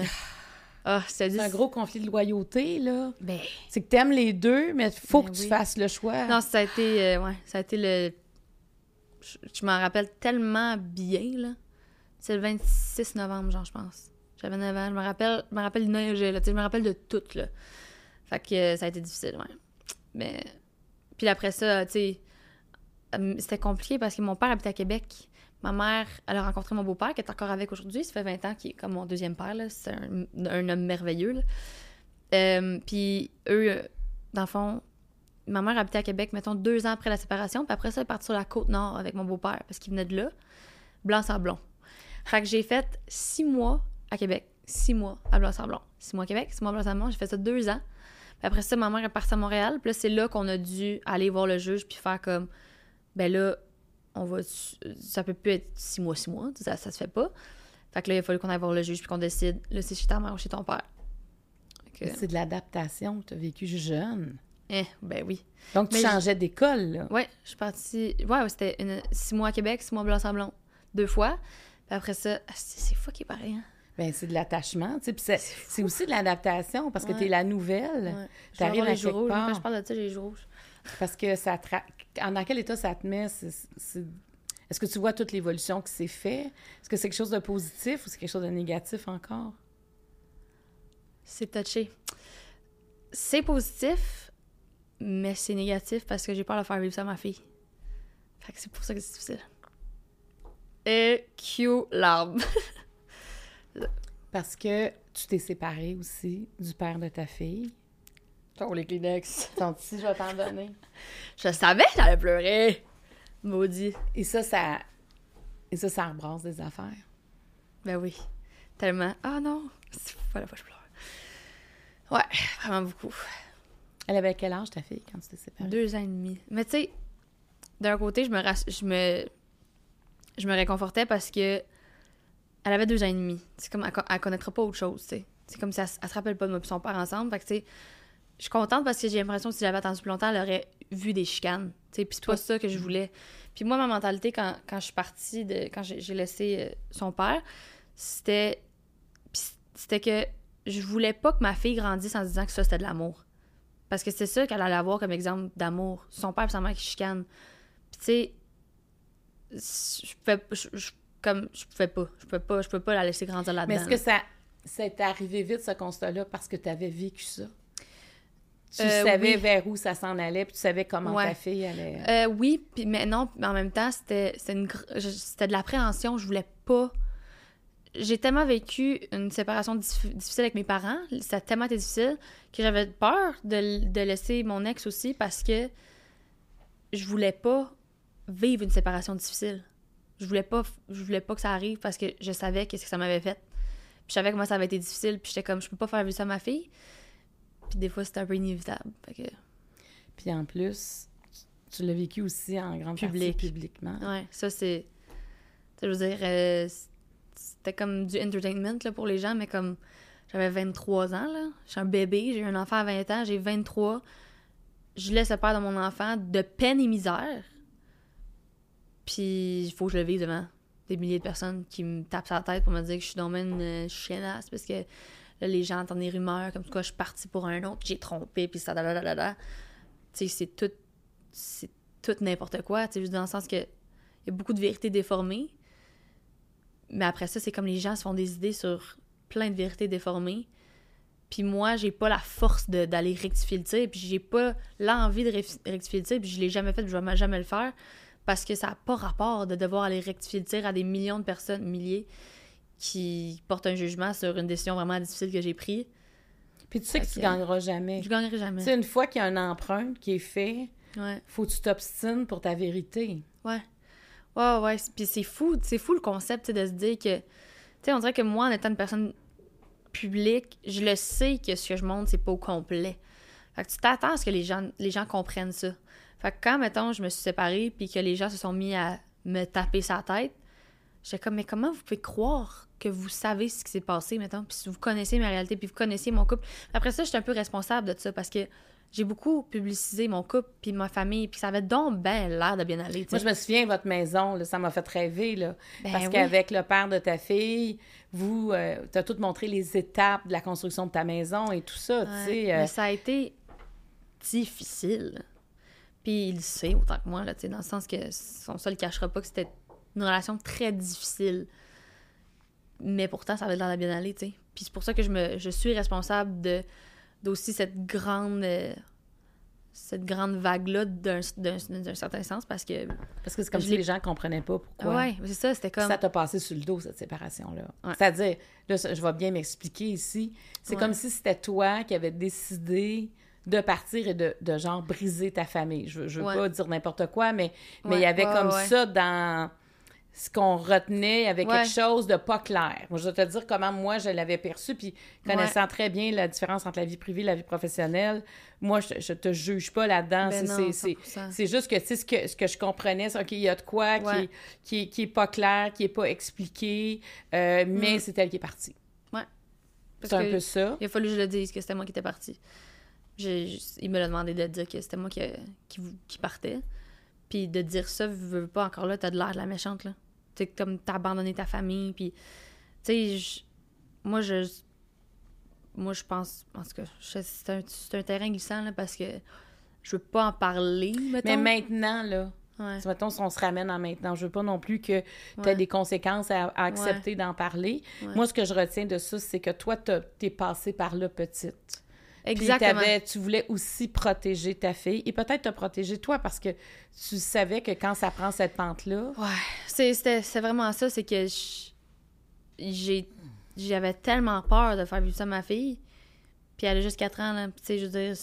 C'est un gros conflit de loyauté, là. Ben... C'est que t'aimes les deux, mais il faut que tu fasses le choix. Non, ça a été le... Je m'en rappelle tellement bien, là. C'est le 26 novembre, genre, je pense. J'avais 9 ans. Je me rappelle du neige, là. Tu sais, je me rappelle de tout, là. Fait que ça a été difficile, ouais. Mais... Puis après ça, tu sais, c'était compliqué parce que mon père habitait à Québec. Ma mère, elle a rencontré mon beau-père, qui est encore avec aujourd'hui. Ça fait 20 ans qu'il est comme mon deuxième père, là. C'est un homme merveilleux, là. Puis eux, dans le fond, ma mère habitait à Québec, mettons, 2 ans après la séparation. Puis après ça, elle est partie sur la Côte-Nord avec mon beau-père parce qu'il venait de là, Blanc-Sablon. Fait que j'ai fait 6 mois à Québec, 6 mois à Blanc-Sablon. 6 mois à Québec, 6 mois à Blanc-Sablon. J'ai fait ça 2 ans. Puis après ça, ma mère est partie à Montréal. Puis là, c'est là qu'on a dû aller voir le juge puis faire comme, ben là, ça peut plus être 6 mois, ça se fait pas. Fait que là, il a fallu qu'on aille voir le juge puis qu'on décide, là, c'est chez ta mère ou chez ton père. C'est de l'adaptation que tu as vécu jeune. Ben oui. Donc, tu changeais d'école, là. Ouais, je suis partie... Ouais, c'était 6 mois à Québec, 6 mois à Blanc-Sablon. 2 fois. Puis après ça, c'est fucké pareil, hein? Ben c'est de l'attachement, tu sais, puis c'est aussi de l'adaptation, parce que t'es la nouvelle. Ouais. T'arrives à quelque rouges. part. Quand je parle de ça, j'ai les joues rouges. Parce que dans quel état ça te met? Est-ce que tu vois toute l'évolution qui s'est faite? Est-ce que c'est quelque chose de positif ou c'est quelque chose de négatif encore? C'est touché. C'est positif, mais c'est négatif parce que j'ai peur de faire vivre ça à ma fille. Fait que c'est pour ça que c'est difficile. Et cue l'arbre. Parce que tu t'es séparée aussi du père de ta fille. Oh, les Kleenex. Senti, je vais t'en donner. Je savais que j'allais pleurer. Maudit. Et ça rebrasse des affaires. Ben oui. Tellement. Ah non. C'est pas la fois que je pleure. Ouais, vraiment beaucoup. Elle avait quel âge, ta fille, quand tu t'es séparée? 2 ans et demi. Mais tu sais, d'un côté, je me réconfortais parce que elle avait 2 ans et demi. C'est comme, elle connaîtra pas autre chose, tu sais. c'est comme si elle se rappelle pas de moi et son père ensemble. Fait que, tu sais, je suis contente parce que j'ai l'impression que si j'avais attendu plus longtemps, elle aurait vu des chicanes. Tu sais, puis c'est pas ça que je voulais. Puis moi, ma mentalité, quand je suis partie, quand j'ai laissé son père, c'était que je voulais pas que ma fille grandisse en se disant que ça, c'était de l'amour. Parce que c'est ça qu'elle allait avoir comme exemple d'amour. Son père et sa mère qui chicanent. Puis tu sais, je pouvais pas la laisser grandir là-dedans. Mais est-ce que ça t'est arrivé vite, ce constat-là, parce que tu avais vécu ça? Tu savais vers où ça s'en allait, puis tu savais comment ta fille allait... oui, mais non, mais en même temps, c'était de l'appréhension. Je voulais pas... J'ai tellement vécu une séparation difficile avec mes parents, ça a tellement été difficile, que j'avais peur de laisser mon ex aussi parce que je voulais pas vivre une séparation difficile. Je voulais pas que ça arrive parce que je savais qu'est-ce que ça m'avait fait. Puis je savais comment ça avait été difficile, puis j'étais comme, je peux pas faire vivre ça à ma fille. Puis des fois, c'était un peu inévitable. Fait que... Puis en plus, tu l'as vécu aussi en grande partie publiquement. Ouais, ça c'est... Je veux dire, c'était comme du entertainment là, pour les gens, mais comme j'avais 23 ans, là. Je suis un bébé, j'ai eu un enfant à 20 ans, j'ai 23. Je laisse le père de mon enfant de peine et misère. Puis il faut que je le vive devant des milliers de personnes qui me tapent sur la tête pour me dire que je suis dans une chiennasse parce que là, les gens entendent des rumeurs comme quoi je suis partie pour un autre, puis j'ai trompé, puis ça, tu sais, c'est tout n'importe quoi, tu sais, juste dans le sens que il y a beaucoup de vérités déformées, mais après ça, c'est comme les gens se font des idées sur plein de vérités déformées, puis moi, j'ai pas la force d'aller rectifier le tir, puis j'ai pas l'envie de rectifier le tir, puis je l'ai jamais fait, puis je vais jamais le faire, parce que ça n'a pas rapport de devoir aller rectifier le tir à des millions de personnes, milliers, qui portent un jugement sur une décision vraiment difficile que j'ai prise. Puis tu sais que tu gagneras jamais. Je gagnerai jamais. Tu sais, une fois qu'il y a une empreinte qui est faite, ouais. Faut que tu t'obstines pour ta vérité. Ouais. Ouais. Puis c'est fou le concept de se dire que... Tu sais, on dirait que moi, en étant une personne publique, je le sais que ce que je montre, c'est pas au complet. Fait que tu t'attends à ce que les gens comprennent ça. Fait que quand, mettons, je me suis séparée puis que les gens se sont mis à me taper sa tête, j'étais comme, mais comment vous pouvez croire que vous savez ce qui s'est passé, mettons, puis si vous connaissez ma réalité, puis vous connaissez mon couple. Après ça, j'étais un peu responsable de ça parce que j'ai beaucoup publicisé mon couple puis ma famille, puis ça avait donc ben l'air de bien aller. T'sais. Moi, je me souviens, votre maison, là, ça m'a fait rêver, là, parce oui. qu'avec le père de ta fille, vous, t'as tout montré les étapes de la construction de ta maison et tout ça, tu sais. Mais ça a été difficile. Puis il le sait autant que moi, là, dans le sens que son seul cachera pas que c'était une relation très difficile. Mais pourtant, ça avait l'air de bien aller, tu sais. Puis c'est pour ça que je suis responsable d'aussi cette grande vague-là d'un certain sens, parce que c'est comme si les gens comprenaient pas pourquoi. Ouais, c'est ça, c'était comme... Ça t'a passé sur le dos, cette séparation-là. Ouais. C'est-à-dire, là, je vais bien m'expliquer ici, c'est comme si c'était toi qui avais décidé de partir et de genre briser ta famille. Je veux pas dire n'importe quoi, mais il y avait comme ça dans ce qu'on retenait avec quelque chose de pas clair. Moi, je vais te dire comment moi je l'avais perçu, puis connaissant très bien la différence entre la vie privée et la vie professionnelle, moi, je te juge pas là-dedans. Ben C'est juste que, tu sais, ce que je comprenais, c'est, OK, il y a de quoi qui est pas clair, qui est pas expliqué, mais c'est elle qui est partie. Ouais. C'est un peu ça. Il a fallu que je le dise, que c'était moi qui étais partie. Il me l'a demandé de dire que c'était moi qui partais. Puis de dire ça, veux pas, encore là, t'as de l'air de la méchante, là. Tu sais, comme t'as abandonné ta famille, puis... Tu sais, moi, je pense... En tout cas, c'est un terrain glissant, là, parce que je veux pas en parler, mettons. Mais maintenant, là... Mettons, si on se ramène en maintenant, je veux pas non plus que tu aies des conséquences à accepter d'en parler. Moi, ce que je retiens de ça, c'est que toi, t'es passée par là petite. Exactement. Puis tu voulais aussi protéger ta fille et peut-être te protéger toi parce que tu savais que quand ça prend cette pente-là... Ouais, c'est vraiment ça, c'est que j'avais tellement peur de faire vivre ça à ma fille, puis elle a juste 4 ans, là, tu sais, je veux dire...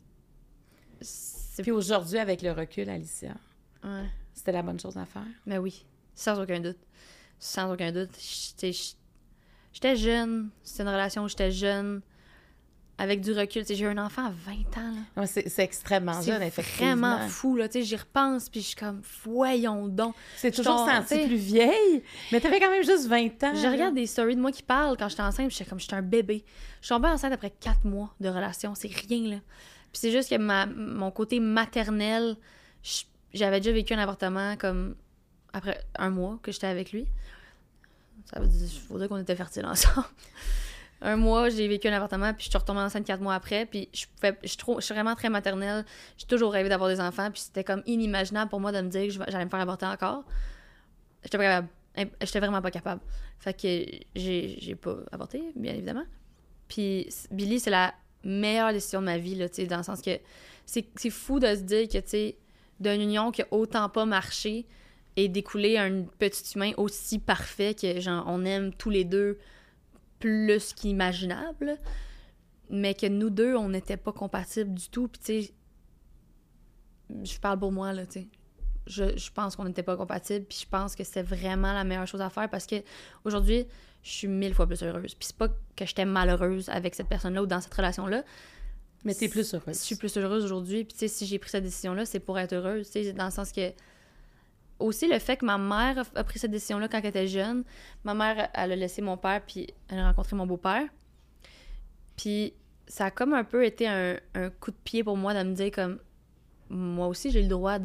Puis aujourd'hui, avec le recul, Alicia, c'était la bonne chose à faire? Ben oui, sans aucun doute. Sans aucun doute. J'étais jeune, c'était une relation où j'étais jeune. avec du recul, tu sais, j'ai eu un enfant à 20 ans, là. Ouais, c'est extrêmement jeune, effectivement. C'est vraiment fou, là, tu sais, j'y repense, puis je suis comme, voyons donc. C'est toujours senti plus vieille, mais t'avais quand même juste 20 ans. Je regarde des stories de moi qui parlent quand j'étais enceinte, puis j'étais un bébé. Je suis tombée enceinte après 4 mois de relation, c'est rien, là. Puis c'est juste que mon côté maternel, j'avais déjà vécu un avortement comme après 1 mois que j'étais avec lui. Ça veut dire qu'on était fertiles ensemble. 1 mois, j'ai vécu un avortement, puis je suis retombée enceinte 4 mois après, puis je suis vraiment très maternelle. J'ai toujours rêvé d'avoir des enfants, puis c'était comme inimaginable pour moi de me dire que j'allais me faire avorter encore. J'étais pas capable. J'étais vraiment pas capable. Fait que j'ai pas avorté, bien évidemment. Puis Billy, c'est la meilleure décision de ma vie, là, tu sais, dans le sens que c'est fou de se dire que, tu sais, d'une union qui a autant pas marché et découler un petit humain aussi parfait que, genre, on aime tous les deux plus qu'imaginable, mais que nous deux, on n'était pas compatibles du tout. Puis, tu sais, je parle pour moi, là, tu sais. Je pense qu'on n'était pas compatibles, puis je pense que c'est vraiment la meilleure chose à faire parce que aujourd'hui, je suis 1000 fois plus heureuse. Puis c'est pas que j'étais malheureuse avec cette personne-là ou dans cette relation-là. Mais t'es plus heureuse. Je suis plus heureuse aujourd'hui. Puis, tu sais, si j'ai pris cette décision-là, c'est pour être heureuse, tu sais, dans le sens que aussi, le fait que ma mère a pris cette décision-là quand elle était jeune. Ma mère, elle a laissé mon père, puis elle a rencontré mon beau-père. Puis ça a comme un peu été un coup de pied pour moi de me dire comme, moi aussi, j'ai le droit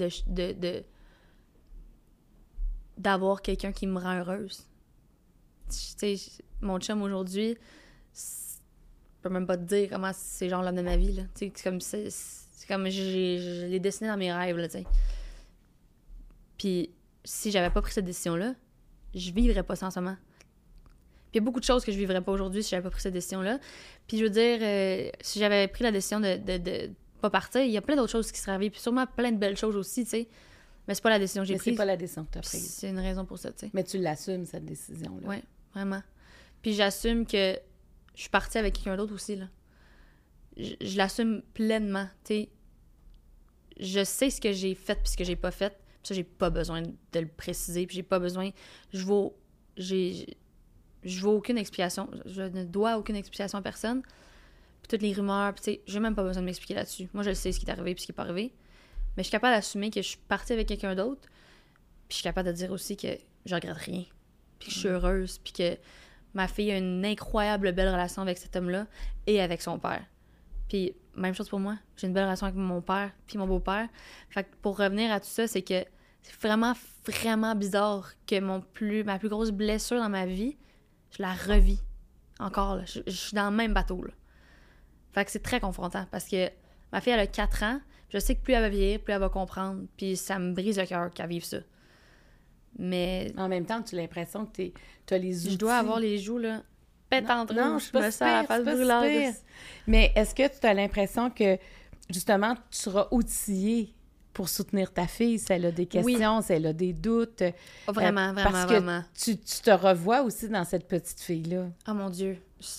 d'avoir quelqu'un qui me rend heureuse. Tu sais, mon chum aujourd'hui, je peux même pas te dire comment c'est genre l'homme de ma vie, là. Tu sais, c'est comme je l'ai dessiné dans mes rêves, là, tu sais. Puis si j'avais pas pris cette décision-là, je vivrais pas ça en ce moment. Puis il y a beaucoup de choses que je vivrais pas aujourd'hui si j'avais pas pris cette décision-là. Puis je veux dire, si j'avais pris la décision de pas partir, il y a plein d'autres choses qui seraient arrivées, puis sûrement plein de belles choses aussi, tu sais. Mais c'est pas la décision que j'ai prise. Mais c'est pas la décision que t'as prise. C'est une raison pour ça, tu sais. Mais tu l'assumes, cette décision-là. Oui, vraiment. Puis j'assume que je suis partie avec quelqu'un d'autre aussi, là. Je l'assume pleinement, tu sais. Je sais ce que j'ai fait puis ce que j'ai pas fait. Puis ça, j'ai pas besoin de le préciser. Puis j'ai pas besoin... Je vaux aucune explication. Je ne dois aucune explication à personne. Puis toutes les rumeurs, puis tu sais, j'ai même pas besoin de m'expliquer là-dessus. Moi, je sais ce qui est arrivé puis ce qui est pas arrivé. Mais je suis capable d'assumer que je suis partie avec quelqu'un d'autre. Puis je suis capable de dire aussi que je regrette rien. Puis que je suis heureuse. Puis que ma fille a une incroyable belle relation avec cet homme-là et avec son père. Puis même chose pour moi. J'ai une belle relation avec mon père puis mon beau-père. Fait que pour revenir à tout ça, c'est que c'est vraiment, vraiment bizarre que ma plus grosse blessure dans ma vie, je la revis encore, là. Je suis dans le même bateau, là. Fait que c'est très confrontant parce que ma fille, elle a 4 ans. Je sais que plus elle va vieillir, plus elle va comprendre. Puis ça me brise le cœur qu'elle vive ça. Mais... En même temps, tu as l'impression que tu as les outils. Je dois avoir les joues, là, pétantes rouges. Non, je me sens à la face brûlante. Mais est-ce que tu as l'impression que, justement, tu seras outillée pour soutenir ta fille si elle a des questions, si elle a des doutes? Vraiment, parce vraiment. Que tu te revois aussi dans cette petite fille-là. Oh mon Dieu.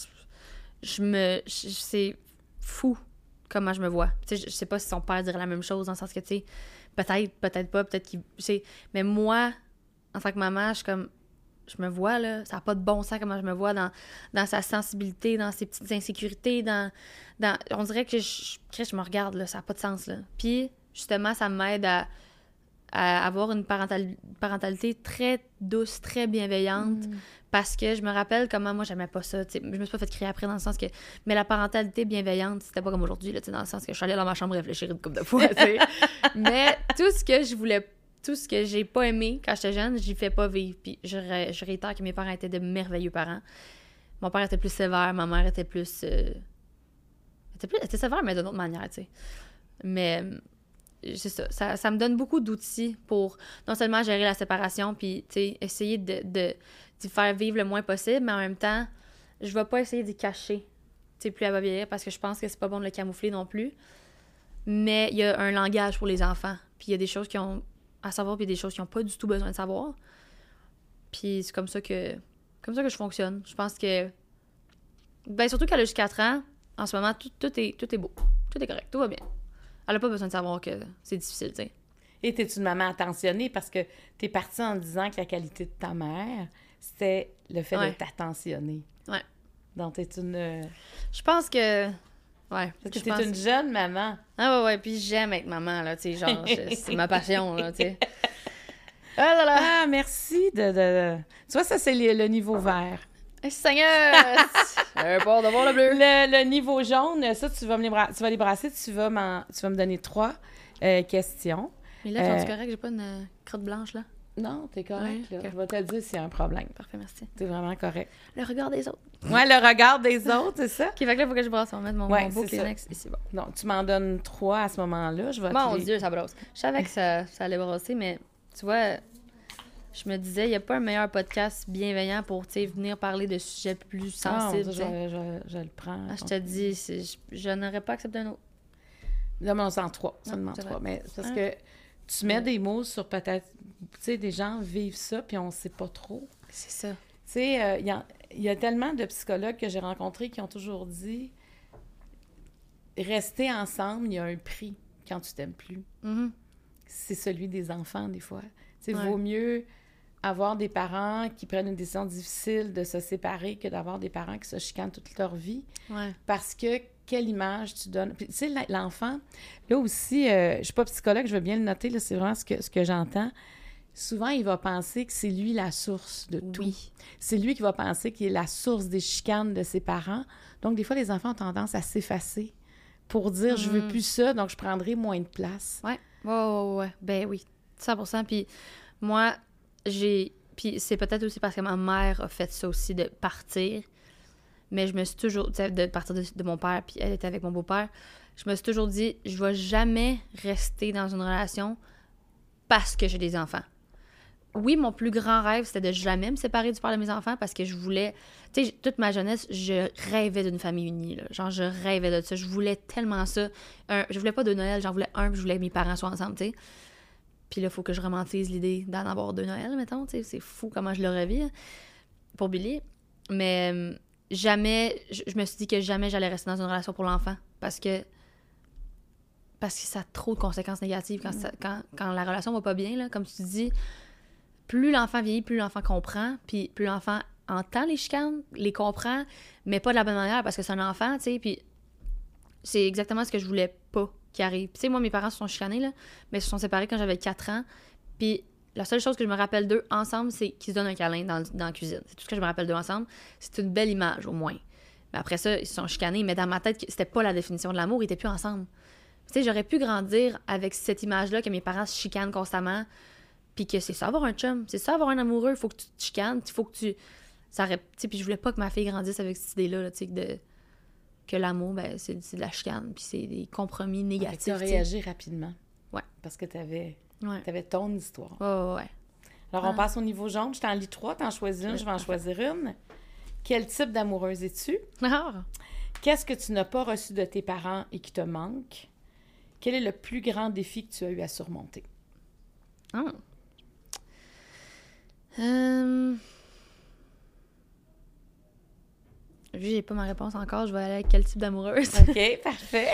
C'est fou comment je me vois. Tu sais, je sais pas si son père dirait la même chose, dans le sens que, tu sais, peut-être pas, peut-être qu'il... Mais moi, en tant que maman, je suis comme... Je me vois, là, ça n'a pas de bon sens comment je me vois dans sa sensibilité, dans ses petites insécurités, on dirait que je me regarde, là, ça n'a pas de sens, là. Puis, justement, ça m'aide à avoir une parentalité très douce, très bienveillante, parce que je me rappelle comment moi, j'aimais pas ça, tu sais, je me suis pas fait crier après dans le sens que... Mais la parentalité bienveillante, c'était pas comme aujourd'hui, là, tu sais, dans le sens que je suis allée dans ma chambre réfléchir une couple de fois, tu sais. Mais tout ce que j'ai pas aimé quand j'étais jeune, j'y fais pas vivre. Puis je réitère que mes parents étaient de merveilleux parents. Mon père était plus sévère, ma mère était plus... était sévère, mais d'une autre manière, tu sais. Mais c'est ça. Ça me donne beaucoup d'outils pour non seulement gérer la séparation, puis, tu sais, essayer d'y faire vivre le moins possible, mais en même temps, je vais pas essayer d'y cacher, tu sais, plus elle va vieillir, parce que je pense que c'est pas bon de le camoufler non plus. Mais il y a un langage pour les enfants. Puis il y a des choses qui ont à savoir, puis des choses qui n'ont pas du tout besoin de savoir. Puis c'est comme ça que je fonctionne. Je pense que... Ben surtout qu'elle a juste 4 ans, en ce moment, tout est beau. Tout est correct, tout va bien. Elle n'a pas besoin de savoir que c'est difficile, tu sais. Et t'es une maman attentionnée parce que t'es partie en disant que la qualité de ta mère, c'était le fait d'être attentionnée. Ouais. Donc t'es une... Je pense que Ouais. Parce que t'es une jeune maman. Ah ouais, puis j'aime être maman, là, tu sais, genre, c'est ma passion, là, tu sais. Ah là là! Ah, merci de... Tu vois, ça, c'est le niveau vert. Seigneur! Un bord de bord le bleu. Le niveau jaune, ça, tu vas les brasser, tu vas me donner 3 questions. Mais là, es-tu correct? J'ai pas une crotte blanche, là? Non, t'es correct, ouais, là. Je vais te dire s'il y a un problème. Parfait, merci. T'es vraiment correct. Le regard des autres. Ouais, le regard des autres, c'est ça? OK, fait que là, il faut que je brasse. On va mettre mon beau Kleenex ici, bon. Non, tu m'en donnes 3 à ce moment-là. Mon Dieu, ça brosse. Je savais que ça allait brasser, mais tu vois, je me disais, il n'y a pas un meilleur podcast bienveillant pour, tu sais, venir parler de sujets plus sensibles. Je le prends. Je te dis, je n'aurais pas accepté un autre. Non, mais on s'en 3. Seulement 3. Mais parce que tu mets des mots sur peut-être... Tu sais, des gens vivent ça, puis on ne sait pas trop. C'est ça. Tu sais, il y a tellement de psychologues que j'ai rencontrés qui ont toujours dit rester ensemble, il y a un prix quand tu t'aimes plus. Mm-hmm. C'est celui des enfants, des fois. Tu sais, vaut mieux avoir des parents qui prennent une décision difficile de se séparer que d'avoir des parents qui se chicanent toute leur vie. Ouais. Parce que quelle image tu donnes. Puis, tu sais, l'enfant, là aussi, je suis pas psychologue, je veux bien le noter, là, c'est vraiment ce que j'entends. Souvent, il va penser que c'est lui la source de tout. Oui. C'est lui qui va penser qu'il est la source des chicanes de ses parents. Donc, des fois, les enfants ont tendance à s'effacer pour dire « je veux plus ça, donc je prendrai moins de place ». Ouais. Ouais. Ben oui, 100%. Puis moi, puis c'est peut-être aussi parce que ma mère a fait ça aussi, de partir. Mais je me suis toujours... Tu sais, de partir de mon père, puis elle était avec mon beau-père. Je me suis toujours dit, je vais jamais rester dans une relation parce que j'ai des enfants. Oui, mon plus grand rêve, c'était de jamais me séparer du père de mes enfants parce que je voulais... Tu sais, toute ma jeunesse, je rêvais d'une famille unie, là. Genre, je rêvais de ça. Je voulais tellement ça. Je voulais pas de Noël, j'en voulais un, puis je voulais que mes parents soient ensemble, tu sais. Puis là, il faut que je romantise l'idée d'en avoir 2 Noël, mettons, tu sais. C'est fou comment je l'aurais vu pour Billy. Mais jamais... Je me suis dit que jamais j'allais rester dans une relation pour l'enfant parce que ça a trop de conséquences négatives quand la relation va pas bien, là. Comme tu dis... Plus l'enfant vieillit, plus l'enfant comprend, puis plus l'enfant entend les chicanes, les comprend, mais pas de la bonne manière parce que c'est un enfant, tu sais, puis c'est exactement ce que je voulais pas qu'il arrive. Tu sais, moi, mes parents se sont chicanés, là, mais ils se sont séparés quand j'avais 4 ans, puis la seule chose que je me rappelle d'eux ensemble, c'est qu'ils se donnent un câlin dans la cuisine. C'est tout ce que je me rappelle d'eux ensemble. C'est une belle image, au moins. Mais après ça, ils se sont chicanés, mais dans ma tête, c'était pas la définition de l'amour, ils étaient plus ensemble. Tu sais, j'aurais pu grandir avec cette image-là que mes parents se chicanent constamment, puis que c'est ça avoir un chum, c'est ça avoir un amoureux, il faut que tu te chicanes, il faut que tu... Ça aurait... Puis je voulais pas que ma fille grandisse avec cette idée-là, tu sais, que l'amour, ben, c'est de la chicane, puis c'est des compromis négatifs. Tu as réagi rapidement. Ouais. Parce que t'avais ton histoire. Ouais. Alors, on passe au niveau jaune. Je t'en lis 3, t'en choisis une, je vais en choisir une. Quel type d'amoureuse es-tu? Ah. Qu'est-ce que tu n'as pas reçu de tes parents et qui te manque? Quel est le plus grand défi que tu as eu à surmonter? Ah. J'ai pas ma réponse encore, je vais aller avec quel type d'amoureuse. OK, parfait.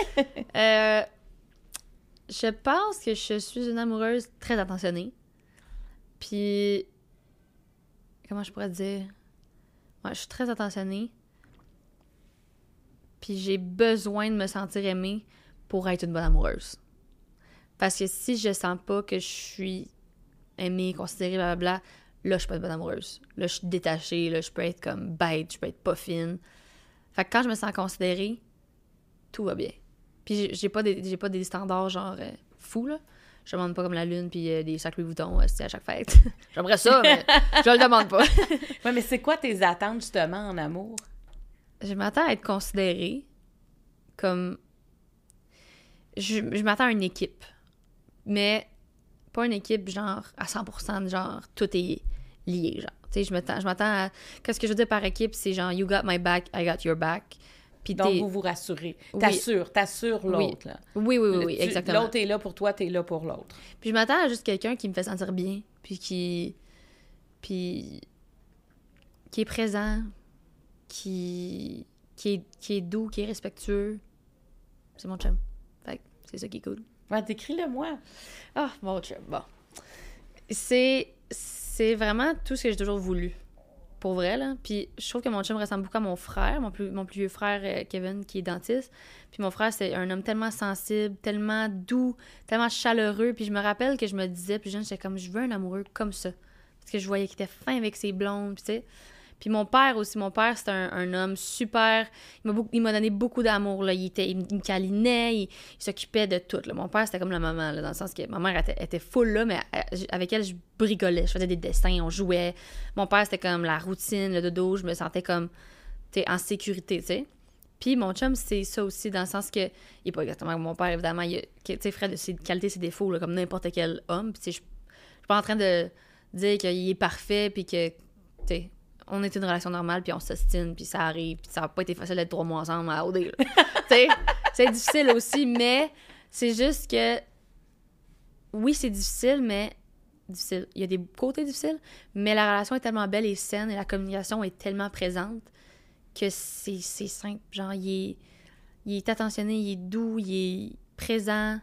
Je pense que je suis une amoureuse très attentionnée. Puis, comment je pourrais dire? Ouais, je suis très attentionnée. Puis j'ai besoin de me sentir aimée pour être une bonne amoureuse. Parce que si je sens pas que je suis aimée, considérée, blablabla, là, je suis pas une bonne amoureuse. Là, je suis détachée, là, je peux être comme bête, je peux être pas fine. Fait que quand je me sens considérée, tout va bien. Puis j'ai pas des standards genre fous, là. Je demande pas comme la lune puis des sacs Louis Vuitton à chaque fête. J'aimerais ça, mais je le demande pas. Ouais, mais c'est quoi tes attentes, justement, en amour? Je m'attends à être considérée comme... Je m'attends à une équipe. Mais pas une équipe, genre, à 100%, genre, tout est lié, genre. Tu sais, je m'attends à... Qu'est-ce que je veux dire par équipe? C'est genre, you got my back, I got your back. Puis donc, vous vous rassurez. T'assures l'autre, là. Oui, exactement. L'autre est là pour toi, t'es là pour l'autre. Puis je m'attends à juste quelqu'un qui me fait sentir bien, puis qui est présent, qui est doux, qui est respectueux. C'est mon chum. Fait que c'est ça qui est cool. Ouais, décris-le moi. Ah, mon chum, bon. C'est vraiment tout ce que j'ai toujours voulu. pour vrai, là. Puis je trouve que mon chum ressemble beaucoup à mon frère, mon plus vieux frère, Kevin, qui est dentiste. Puis mon frère, c'est un homme tellement sensible, tellement doux, tellement chaleureux. Puis je me rappelle que je me disais, plus jeune, j'étais comme, je veux un amoureux comme ça. Parce que je voyais qu'il était fin avec ses blondes, tu sais. Puis mon père aussi, c'était un homme super... Il m'a donné beaucoup d'amour, là. Il me câlinait, il s'occupait de tout, là. Mon père, c'était comme la maman, là, dans le sens que ma mère était full, là, mais avec elle, je brigolais. Je faisais des dessins, on jouait. Mon père, c'était comme la routine, le dodo. Je me sentais comme, tu sais, en sécurité, tu sais. Puis mon chum, c'est ça aussi, dans le sens que... Il est pas exactement comme mon père, évidemment. Tu sais, Fred, ses qualités, ses défauts, là, comme n'importe quel homme. Puis tu sais, je suis pas en train de dire qu'il est parfait, puis que, tu sais... On était une relation normale, puis on s'ostine, puis ça arrive, puis ça n'a pas été facile d'être 3 mois ensemble à OD. Tu sais, c'est difficile aussi, mais c'est juste que... Oui, c'est difficile, mais... Difficile. Il y a des côtés difficiles, mais la relation est tellement belle et saine, et la communication est tellement présente que c'est simple. Genre, il est attentionné, il est doux, il est présent.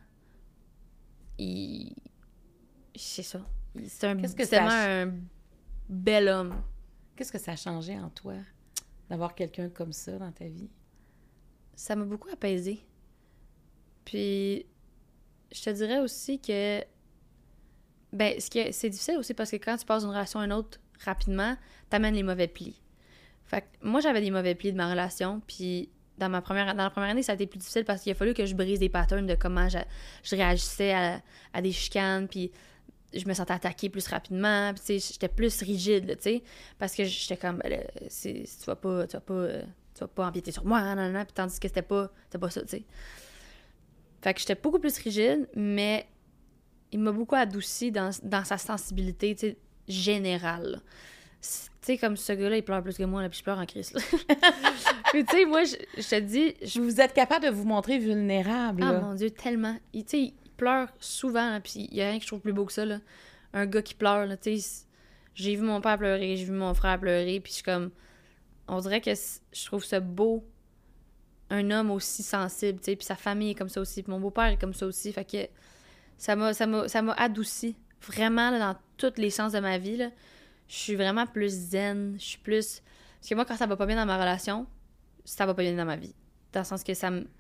C'est ça. C'est tellement un bel homme. Qu'est-ce que ça a changé en toi d'avoir quelqu'un comme ça dans ta vie? Ça m'a beaucoup apaisée. Puis, je te dirais aussi que... Ben, c'est difficile aussi parce que quand tu passes d'une relation à une autre rapidement, t'amènes les mauvais plis. Fait que moi, j'avais des mauvais plis de ma relation, puis dans la première année, ça a été plus difficile parce qu'il a fallu que je brise des patterns de comment je réagissais à des chicanes, puis... je me sentais attaquée plus rapidement, puis tu sais, j'étais plus rigide, tu sais, parce que j'étais comme, tu vas pas empiéter sur moi, nanana, puis tandis que c'était pas ça, tu sais. Fait que j'étais beaucoup plus rigide, mais il m'a beaucoup adouci dans sa sensibilité, tu sais, générale. Tu sais, comme ce gars-là, il pleure plus que moi, là, puis je pleure en crise, là. Puis tu sais, moi, je te dis... Vous êtes capable de vous montrer vulnérable, là. Ah, mon Dieu, tellement. Tu sais, pleure souvent, puis il y a rien que je trouve plus beau que ça, là. Un gars qui pleure, là, tu sais. J'ai vu mon père pleurer, j'ai vu mon frère pleurer, puis je suis comme... On dirait que je trouve ça beau, un homme aussi sensible, tu sais, puis sa famille est comme ça aussi, puis mon beau-père est comme ça aussi, fait que ça m'a adouci, vraiment, là, dans tous les sens de ma vie, là. Je suis vraiment plus zen, je suis plus... Parce que moi, quand ça va pas bien dans ma relation, ça va pas bien dans ma vie. Dans le sens que ça me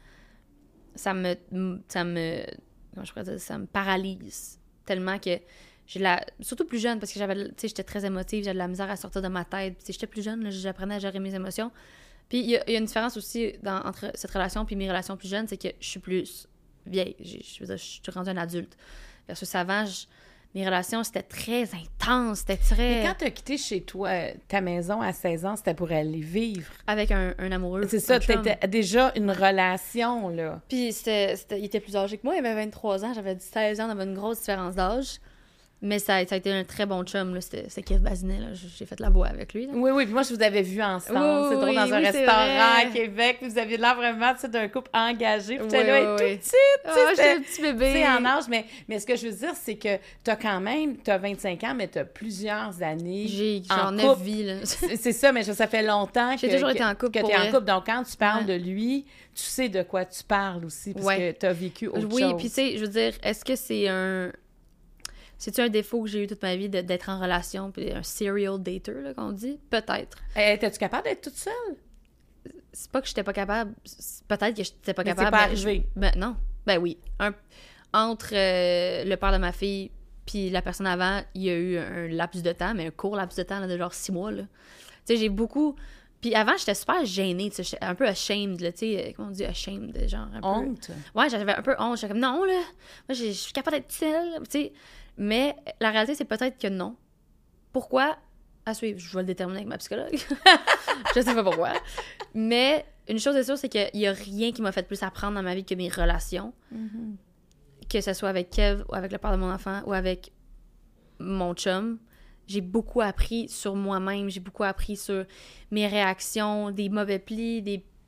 comment je pourrais dire, ça me paralyse tellement que surtout plus jeune, parce que j'étais très émotive, j'avais de la misère à sortir de ma tête. Puis j'étais plus jeune, là, j'apprenais à gérer mes émotions. Puis il y a une différence aussi entre cette relation puis mes relations plus jeunes, c'est que je suis plus vieille. Je suis rendue un adulte. Versus avant, mes relations, c'était très intense, c'était très... Mais quand t'as quitté chez toi, ta maison à 16 ans, c'était pour aller vivre. Avec un amoureux. C'est ça, t'étais déjà une relation, là. Puis il était plus âgé que moi, il avait 23 ans, j'avais 16 ans, on avait une grosse différence d'âge. Mais ça a été un très bon chum, là. C'était Kev Bazinet, là. J'ai fait la voix avec lui, là. Oui, puis moi, je vous avais vu ensemble. Oui, c'est drôle, dans un restaurant à Québec. Puis vous aviez l'air vraiment, tu sais, d'un couple engagé. Puis là, tout petite, tu sais, j'étais un petit bébé. Tu sais, en âge. Mais ce que je veux dire, c'est que t'as 25 ans, mais t'as plusieurs années. J'ai genre 9 vies, là. C'est ça, mais ça fait longtemps J'ai toujours été en couple. Que t'es en couple. Donc, quand tu parles de lui, tu sais de quoi tu parles aussi, parce que t'as vécu autre chose. Oui, puis tu sais, je veux dire, est-ce que c'est-tu un défaut que j'ai eu toute ma vie d'être en relation, puis un serial dater, là, qu'on dit? Peut-être. Étais-tu capable d'être toute seule? C'est pas que j'étais pas capable. Peut-être que j'étais pas capable. C'est pas arrivé. Non. Ben oui. Entre le père de ma fille puis la personne avant, il y a eu un laps de temps, mais un court laps de temps, là, de genre 6 mois, là. Tu sais, j'ai beaucoup... Puis avant, j'étais super gênée, tu sais, j'étais un peu ashamed, là, tu sais, comment on dit ashamed, genre un peu... Honte? Ouais, j'avais un peu honte, j'étais comme, non, là, moi, je suis capable d'être seule, tu sais... Mais la réalité, c'est peut-être que non. Pourquoi? À suivre. Je vais le déterminer avec ma psychologue. Je sais pas pourquoi. Mais une chose est sûre, c'est qu'il y a rien qui m'a fait plus apprendre dans ma vie que mes relations. Mm-hmm. Que ce soit avec Kev, ou avec le père de mon enfant, ou avec mon chum. J'ai beaucoup appris sur moi-même. J'ai beaucoup appris sur mes réactions, des mauvais plis,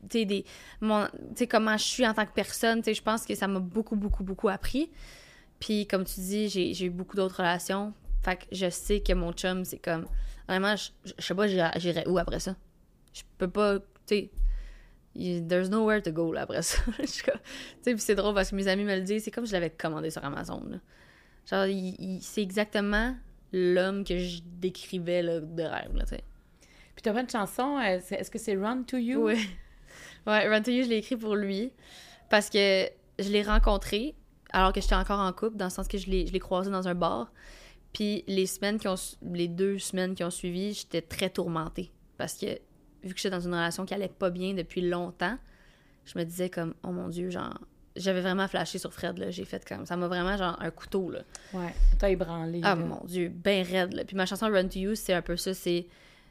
comment je suis en tant que personne. Je pense que ça m'a beaucoup, beaucoup, beaucoup appris. Puis, comme tu dis, j'ai eu beaucoup d'autres relations. Fait que je sais que mon chum, c'est comme... Vraiment, je sais pas, j'irais où après ça? Je peux pas... Tu sais, there's nowhere to go, là, après ça. Tu sais, puis c'est drôle parce que mes amis me le disent, c'est comme si je l'avais commandé sur Amazon, là. Genre, c'est exactement l'homme que je décrivais, là, de rêve, là, tu sais. Puis t'as pas une chanson, est-ce que c'est Run to You? Oui. Ouais, Run to You, je l'ai écrit pour lui parce que je l'ai rencontré alors que j'étais encore en couple, dans le sens que je l'ai croisé dans un bar. Puis les 2 semaines qui ont suivi, j'étais très tourmentée parce que vu que j'étais dans une relation qui allait pas bien depuis longtemps, je me disais comme, oh mon Dieu, genre, j'avais vraiment flashé sur Fred, là. J'ai fait comme, ça m'a vraiment genre un couteau, là. Ouais, t'as ébranlé. Ah là. mon Dieu, ben raide, là. Puis ma chanson Run to You, c'est un peu ça, c'est...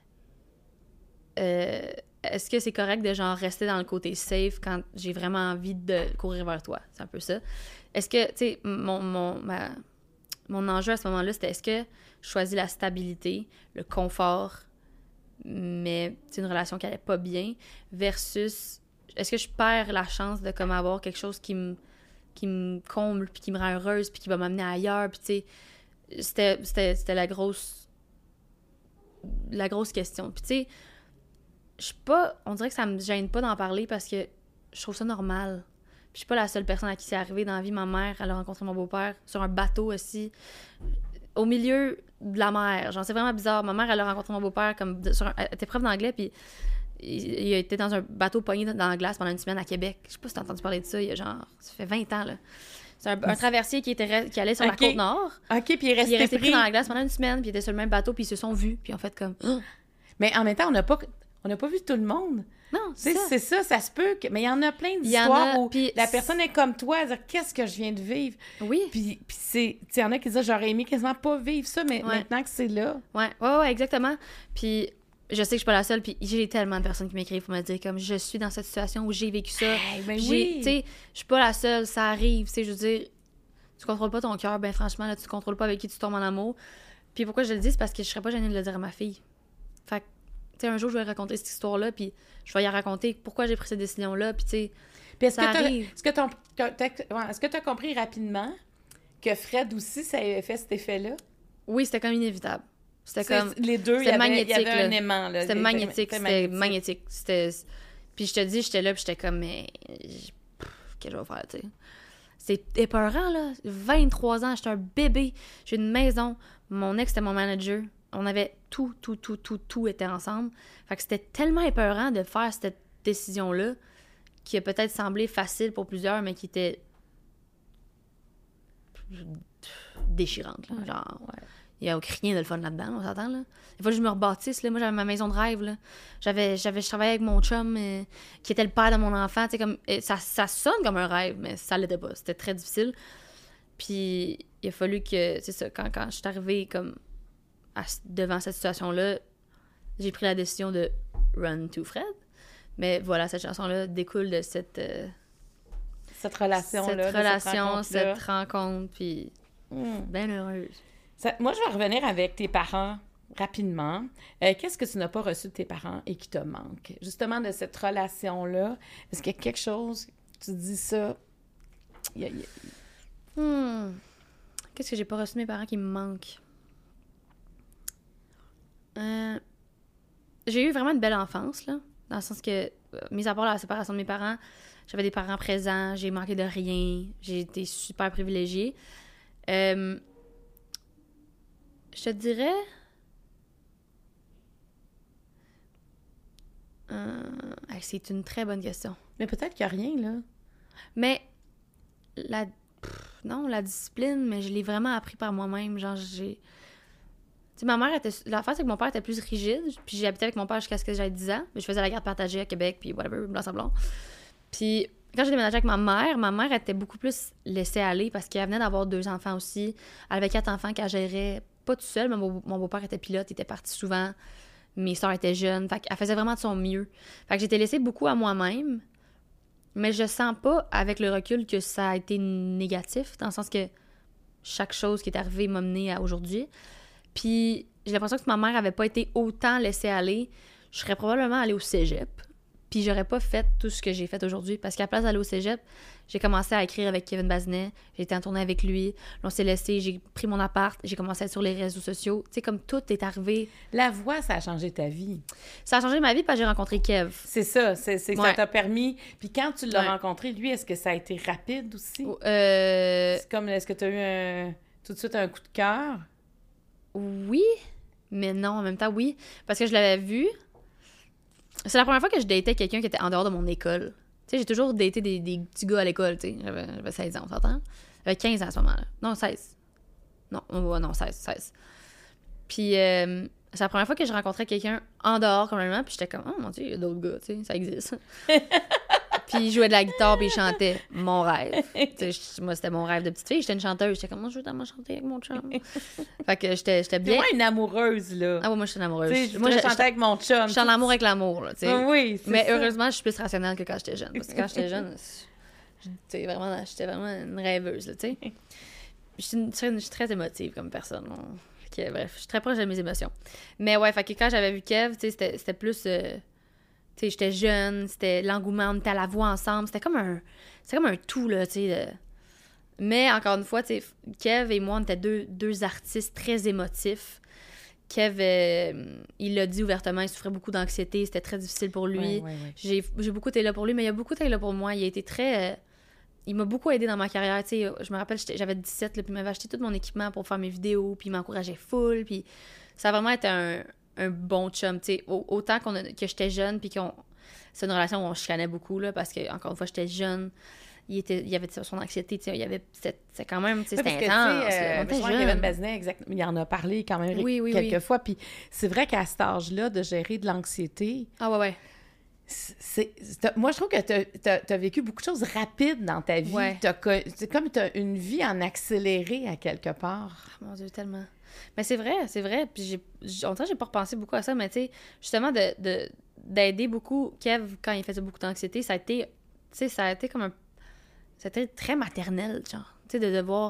est-ce que c'est correct de genre rester dans le côté safe quand j'ai vraiment envie de courir vers toi? C'est un peu ça. Est-ce que, tu sais, mon enjeu à ce moment-là, c'était est-ce que je choisis la stabilité, le confort, mais c'est une relation qui allait pas bien, versus est-ce que je perds la chance de comme avoir quelque chose qui me comble, puis qui me rend heureuse, puis qui va m'amener ailleurs, puis tu sais, c'était la grosse question. Puis tu sais, je suis pas, on dirait que ça me gêne pas d'en parler parce que je trouve ça normal. Puis je suis pas la seule personne à qui c'est arrivé dans la vie. Ma mère, elle a rencontré mon beau-père sur un bateau aussi, au milieu de la mer. Genre, c'est vraiment bizarre. Ma mère, elle a rencontré mon beau-père comme elle était prof d'anglais, puis il a été dans un bateau pogné dans la glace pendant une semaine à Québec. Je sais pas si t'as entendu parler de ça. Il y a genre, ça fait 20 ans, là. C'est un traversier qui allait sur la côte nord. OK, puis il est resté pris dans la glace pendant une semaine, puis il était sur le même bateau, puis ils se sont vus, puis en fait comme... Mais en même temps, on n'a pas vu tout le monde. Non, c'est ça. Ça se peut. Mais il y en a plein d'histoires où puis la personne est comme toi, à dire qu'est-ce que je viens de vivre. Oui. Puis il y en a qui disent j'aurais aimé quasiment pas vivre ça, mais maintenant que c'est là. Ouais, exactement. Puis je sais que je suis pas la seule, puis j'ai tellement de personnes qui m'écrivent pour me dire comme je suis dans cette situation où j'ai vécu ça. Ben oui. Tu sais, je suis pas la seule, ça arrive. Tu sais, je veux dire, tu contrôles pas ton cœur, ben franchement, là, tu contrôles pas avec qui tu tombes en amour. Puis pourquoi je le dis, c'est parce que je serais pas gênée de le dire à ma fille. Fait que, tu sais, un jour, je vais raconter cette histoire-là, puis je vais y raconter pourquoi j'ai pris cette décision-là, puis tu sais, ça arrive. Est-ce que tu as compris rapidement que Fred aussi, ça avait fait cet effet-là? Oui, c'était comme inévitable. C'était comme... Les deux, il y avait un aimant, là. C'était magnétique. Puis je te dis, j'étais là, puis j'étais comme, mais... Qu'est-ce que je vais faire, tu sais? C'est épeurant, là. 23 ans, j'étais un bébé. J'ai une maison. Mon ex, c'était mon manager. On avait tout était ensemble. Fait que c'était tellement épeurant de faire cette décision-là qui a peut-être semblé facile pour plusieurs, mais qui était déchirante, là. Genre, il y a rien de le fun là-dedans, on s'entend, là. Il faut que je me rebâtisse, là. Moi, j'avais ma maison de rêve, là. Je travaillais avec mon chum, qui était le père de mon enfant, tu sais, comme... Ça sonne comme un rêve, mais ça l'était pas. C'était très difficile. Puis, il a fallu que... C'est ça, quand je suis arrivée, comme... devant cette situation-là, j'ai pris la décision de run to Fred. Mais voilà, cette chanson-là découle de cette relation-là. Cette rencontre, puis bien heureuse. Moi, je vais revenir avec tes parents rapidement. Qu'est-ce que tu n'as pas reçu de tes parents et qui te manque? Justement, de cette relation-là, est-ce qu'il y a quelque chose, tu dis ça? Qu'est-ce que j'ai pas reçu de mes parents qui me manque? J'ai eu vraiment une belle enfance, là, dans le sens que, mis à part la séparation de mes parents, j'avais des parents présents, j'ai manqué de rien, j'ai été super privilégiée. Je te dirais... c'est une très bonne question. Mais peut-être qu'il n'y a rien, là. Mais la discipline, mais je l'ai vraiment appris par moi-même. Genre, j'ai... Tu sais, ma mère était... L'affaire, c'est que mon père était plus rigide, puis j'ai habité avec mon père jusqu'à ce que j'avais 10 ans. Mais je faisais la garde partagée à Québec, puis whatever, blanc-sablon. Puis quand j'ai déménagé avec ma mère était beaucoup plus laissée aller parce qu'elle venait d'avoir 2 enfants aussi. Elle avait 4 enfants qu'elle gérait pas tout seul, mais mon beau-père était pilote, il était parti souvent. Mes sœurs étaient jeunes, fait qu'elle faisait vraiment de son mieux. Fait que j'étais laissée beaucoup à moi-même, mais je sens pas, avec le recul, que ça a été négatif, dans le sens que chaque chose qui est arrivée m'a menée à aujourd'hui. Puis j'ai l'impression que si ma mère avait pas été autant laissée aller, je serais probablement allée au cégep. Puis j'aurais pas fait tout ce que j'ai fait aujourd'hui. Parce qu'à la place d'aller au cégep, j'ai commencé à écrire avec Kevin Bazinet. J'ai été en tournée avec lui. Là, on s'est laissé. J'ai pris mon appart. J'ai commencé à être sur les réseaux sociaux. Tu sais, comme tout est arrivé. La voix, ça a changé ta vie. Ça a changé ma vie parce que j'ai rencontré Kev. C'est ça. Ça t'a permis. Puis quand tu l'as rencontré, lui, est-ce que ça a été rapide aussi? C'est comme, est-ce que tu as eu tout de suite un coup de cœur? Oui, mais non, en même temps, oui. Parce que je l'avais vu. C'est la première fois que je datais quelqu'un qui était en dehors de mon école. Tu sais, j'ai toujours daté des petits gars à l'école, tu sais. J'avais 16 ans, on s'entend? J'avais 15 ans à ce moment-là. Non, 16. Non, 16. Puis, c'est la première fois que je rencontrais quelqu'un en dehors, complètement, puis j'étais comme, oh mon Dieu, il y a d'autres gars, tu sais, ça existe. Puis il jouait de la guitare, puis il chantait mon rêve. Moi, c'était mon rêve de petite fille. J'étais une chanteuse. J'étais comme, moi, je veux tellement chanter avec mon chum. Fait que j'étais bien. C'est moi une amoureuse, là. Ah ouais, moi, je suis une amoureuse. Moi, je chantais avec mon chum. Je suis en amour avec l'amour, là, tu sais. Oui, c'est Mais ça. heureusement, je suis plus rationnelle que quand j'étais jeune. Parce que quand j'étais jeune, j'étais vraiment une rêveuse, là, tu sais. Je suis très émotive comme personne. Bref, je suis très proche de mes émotions. Mais ouais, fait que quand j'avais vu Kev, tu sais, c'était plus... Tu sais, j'étais jeune, c'était l'engouement, on était à la voix ensemble. C'était comme un tout, là, tu sais. Mais encore une fois, tu sais, Kev et moi, on était deux artistes très émotifs. Kev, il l'a dit ouvertement, il souffrait beaucoup d'anxiété, c'était très difficile pour lui. Ouais. J'ai beaucoup été là pour lui, mais il a beaucoup été là pour moi. Il a été très... il m'a beaucoup aidé dans ma carrière, tu sais. Je me rappelle, j'avais 17, là, puis il m'avait acheté tout mon équipement pour faire mes vidéos, puis il m'encourageait full, puis ça a vraiment été un bon chum, tu sais. Autant que j'étais jeune, puis c'est une relation où on se chicanait beaucoup, là, parce que, encore une fois, j'étais jeune. Il y avait son anxiété, tu sais. C'est quand même, tu sais, c'était intense. On était jeunes. Kevin Bazinet, exactement. Il en a parlé quand même quelques fois. Puis c'est vrai qu'à cet âge-là, de gérer de l'anxiété. Ah, ouais. Moi, je trouve que t'as vécu beaucoup de choses rapides dans ta vie. Ouais. C'est comme t'as une vie en accéléré à quelque part. Oh, mon Dieu, tellement. Mais c'est vrai. Puis en tout cas, j'ai pas repensé beaucoup à ça, mais tu sais, justement, d'aider beaucoup Kev quand il faisait beaucoup d'anxiété, ça a été comme c'était très maternel, genre. Tu sais, de devoir...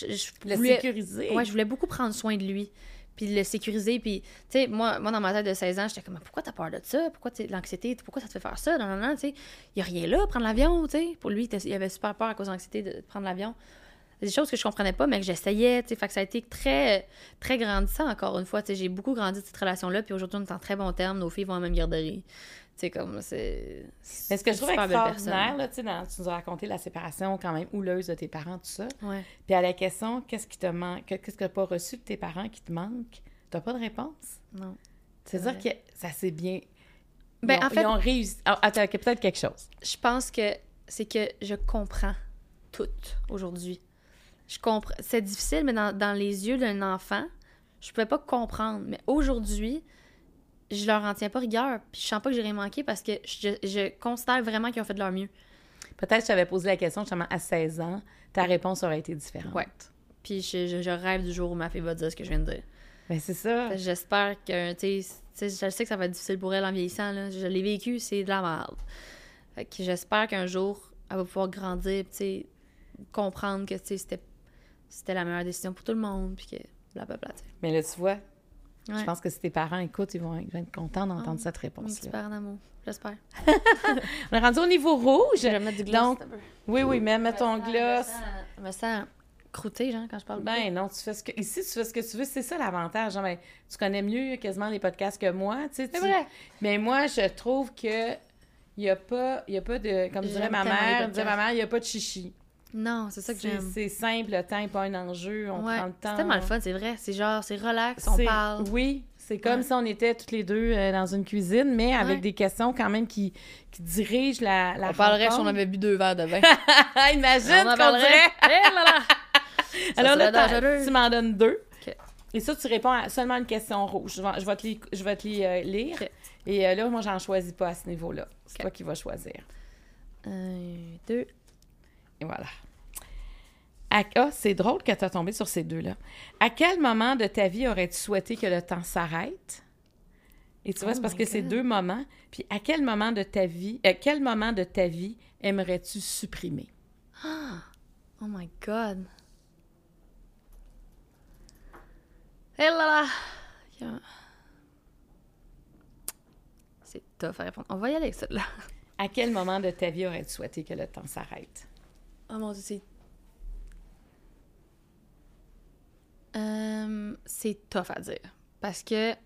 Le sécuriser. Ouais, je voulais beaucoup prendre soin de lui, puis le sécuriser, puis... Tu sais, moi, dans ma tête de 16 ans, j'étais comme, pourquoi t'as peur de ça? Pourquoi l'anxiété? Pourquoi ça te fait faire ça? Non, tu sais. Il y a rien là, prendre l'avion, tu sais. Pour lui, il avait super peur à cause de l'anxiété de prendre l'avion. C'est des choses que je comprenais pas, mais que j'essayais, tu sais. Fait que ça a été très, très grandissant, encore une fois. Tu sais, j'ai beaucoup grandi de cette relation-là, puis aujourd'hui, on est en très bon terme. Nos filles vont à la même garderie. Tu sais, comme, c'est... Mais ce que je trouve extraordinaire, là, tu sais, tu nous as raconté la séparation quand même houleuse de tes parents, tout ça. Ouais. Puis à la question, qu'est-ce qui te manque, qu'est-ce que tu n'as pas reçu de tes parents qui te manque, tu n'as pas de réponse. Non. C'est-à-dire que ça s'est bien... En fait... Ils ont réussi... Attends, peut-être quelque chose. Je pense que c'est que je comprends tout aujourd'hui. Je comprends... C'est difficile, mais dans les yeux d'un enfant, je pouvais pas comprendre. Mais aujourd'hui... je leur en tiens pas rigueur, puis je sens pas que j'ai rien manqué parce que je considère vraiment qu'ils ont fait de leur mieux. Peut-être que je t'avais posé la question justement à 16 ans, ta réponse aurait été différente. Ouais. Puis je rêve du jour où ma fille va dire ce que je viens de dire. Ben c'est ça. J'espère que, tu sais, je sais que ça va être difficile pour elle en vieillissant, là. Je l'ai vécu, c'est de la merde. Fait que j'espère qu'un jour, elle va pouvoir grandir, tu sais, comprendre que, tu sais, c'était la meilleure décision pour tout le monde, puis que blablabla, tu sais. Mais là, tu vois... Ouais. Je pense que si tes parents écoutent, ils vont être contents d'entendre cette réponse-là. Un petit parent d'amour, j'espère. On est rendu au niveau rouge. Je vais mettre du gloss. Donc, oui, mais mets ton gloss. Je me sens croûtée, genre, quand je parle. Ben non, ici, tu fais ce que tu veux. C'est ça l'avantage. Genre, ben, tu connais mieux quasiment les podcasts que moi. Tu sais, c'est vrai. Mais moi, je trouve que il y a pas de... Comme dirait ma mère, il n'y a pas de chichi. Non, c'est ça que j'aime. C'est simple, le temps n'est pas un enjeu, on prend le temps. C'est tellement le fun, c'est vrai. C'est genre, c'est relax, on parle. Oui, c'est comme si on était toutes les deux dans une cuisine, mais avec des questions quand même qui dirigent la on parlerait si on avait bu 2 verres de vin. Imagine qu'on dirait! Alors là, tu m'en donnes 2. Okay. Et ça, tu réponds à seulement une question rouge. Je vais te les lire. Okay. Et là, moi, j'en choisis pas à ce niveau-là. C'est toi qui vas choisir. 1, 2... Et voilà. C'est drôle que tu as tombé sur ces 2-là. À quel moment de ta vie aurais-tu souhaité que le temps s'arrête? Et tu vois, c'est parce que c'est 2 moments. Puis à quel moment de ta vie, aimerais-tu supprimer? Oh my God! Hé là là! C'est tough à répondre. On va y aller avec ça, là. À quel moment de ta vie aurais-tu souhaité que le temps s'arrête? Oh mon Dieu, c'est tough à dire. Parce que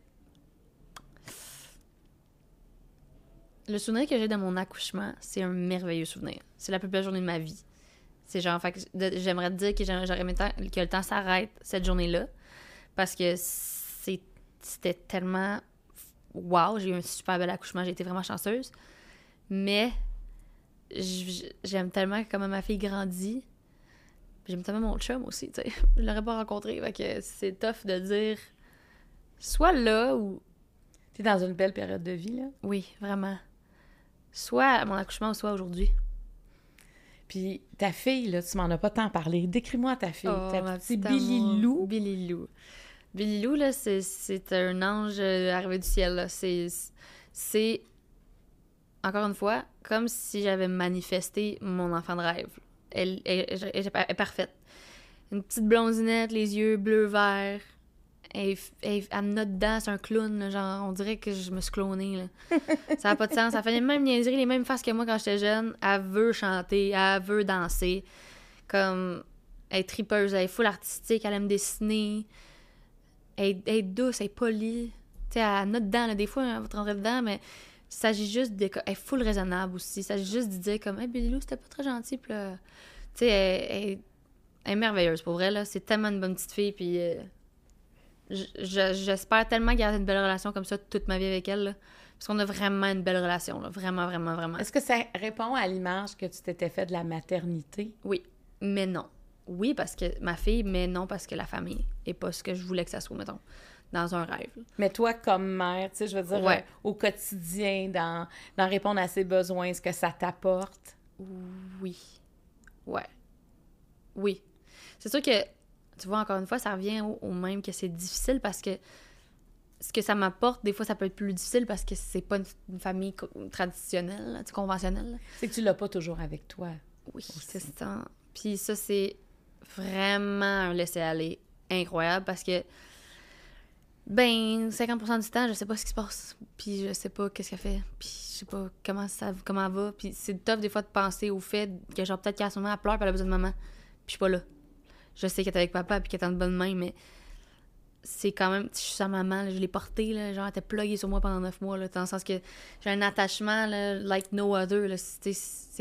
le souvenir que j'ai de mon accouchement, c'est un merveilleux souvenir. C'est la plus belle journée de ma vie. C'est genre, fait que j'aimerais te dire que j'aurais aimé que le temps s'arrête cette journée-là. Parce que c'était tellement wow, j'ai eu un super bel accouchement, j'ai été vraiment chanceuse. Mais j'aime tellement comment ma fille grandit. J'aime tellement mon chum aussi, tu sais. Je l'aurais pas rencontré, fait que c'est tough de dire soit là ou... T'es dans une belle période de vie, là. Oui, vraiment. Soit à mon accouchement, soit aujourd'hui. Puis ta fille, là, tu m'en as pas tant parlé. Décris-moi ta fille. Ta ma petite petite Billy Lou. Billy Lou. Billy Lou, là, c'est un ange arrivé du ciel, là. C'est, encore une fois, comme si j'avais manifesté mon enfant de rêve. Elle est parfaite. Une petite blondinette, les yeux bleu-vert. Elle me note dedans, c'est un clown, là, genre, on dirait que je me suis clonée, là. Ça n'a pas de sens. Elle fait les mêmes niaiseries, les mêmes faces que moi quand j'étais jeune. Elle veut chanter, elle veut danser. Comme, elle est tripeuse, elle est full artistique, elle aime dessiner. Elle est douce, elle est polie. Tu sais, elle note dedans, là, des fois, elle va te rentrer dedans, mais il s'agit juste de... Elle est full raisonnable aussi. Il s'agit juste de dire comme « Hey, Billy Lou, c'était pas très gentil. » Puis là, tu sais, elle est merveilleuse, pour vrai, là. C'est tellement une bonne petite fille, puis j'espère tellement garder une belle relation comme ça toute ma vie avec elle, là. Parce qu'on a vraiment une belle relation, là. Vraiment, vraiment, vraiment. Est-ce que ça répond à l'image que tu t'étais fait de la maternité? Oui, mais non. Oui, parce que ma fille, mais non, parce que la famille est pas ce que je voulais que ça soit, mettons, dans un rêve. Mais toi, comme mère, tu sais, je veux dire, ouais. Au quotidien, dans répondre à ses besoins, est-ce que ça t'apporte? Oui. Ouais. Oui. C'est sûr que, tu vois, encore une fois, ça revient au même que c'est difficile parce que ce que ça m'apporte, des fois, ça peut être plus difficile parce que c'est pas une famille traditionnelle, là, conventionnelle. Là. C'est que tu l'as pas toujours avec toi. Oui, c'est ça. Puis ça, c'est vraiment un laisser-aller incroyable parce que, ben, 50% du temps, je sais pas ce qui se passe. Puis je sais pas qu'est-ce qu'elle fait. Puis je sais pas comment elle va. Puis c'est tough des fois de penser au fait que, genre, peut-être qu'à ce moment, elle pleure puis elle a besoin de maman. Puis je suis pas là. Je sais qu'elle est avec papa puis qu'elle est en bonne main, mais c'est quand même... Je suis sa maman, là, je l'ai portée, là, genre, elle était pluguée sur moi pendant 9 mois, là, dans le sens que j'ai un attachement, là, like no other, là, c'est...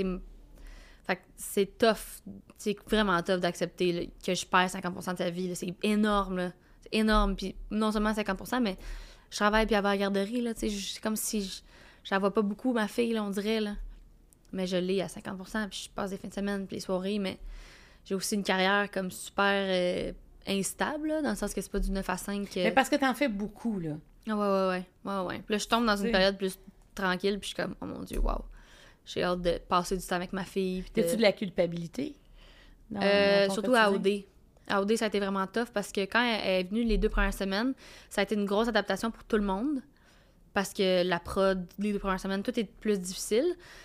Fait que c'est tough, c'est vraiment tough d'accepter là, que je perds 50% de ta vie, là, c'est énorme, là. C'est énorme, puis non seulement 50%, mais je travaille puis elle va à la garderie, là, tu sais, c'est comme si je la vois pas beaucoup, ma fille, là, on dirait, là. Mais je l'ai à 50%, puis je passe des fins de semaine puis les soirées, mais j'ai aussi une carrière comme super instable, là, dans le sens que c'est pas du 9 à 5. Mais parce que t'en fais beaucoup, là. Ah ouais. Puis là, je tombe dans une période plus tranquille, puis je suis comme, oh mon Dieu, wow. J'ai hâte de passer du temps avec ma fille. T'as-tu de la culpabilité? Surtout à OD. À OD, ça a été vraiment tough parce que quand elle est venue les 2 premières semaines, ça a été une grosse adaptation pour tout le monde. Parce que la prod, les 2 premières semaines, tout est plus difficile.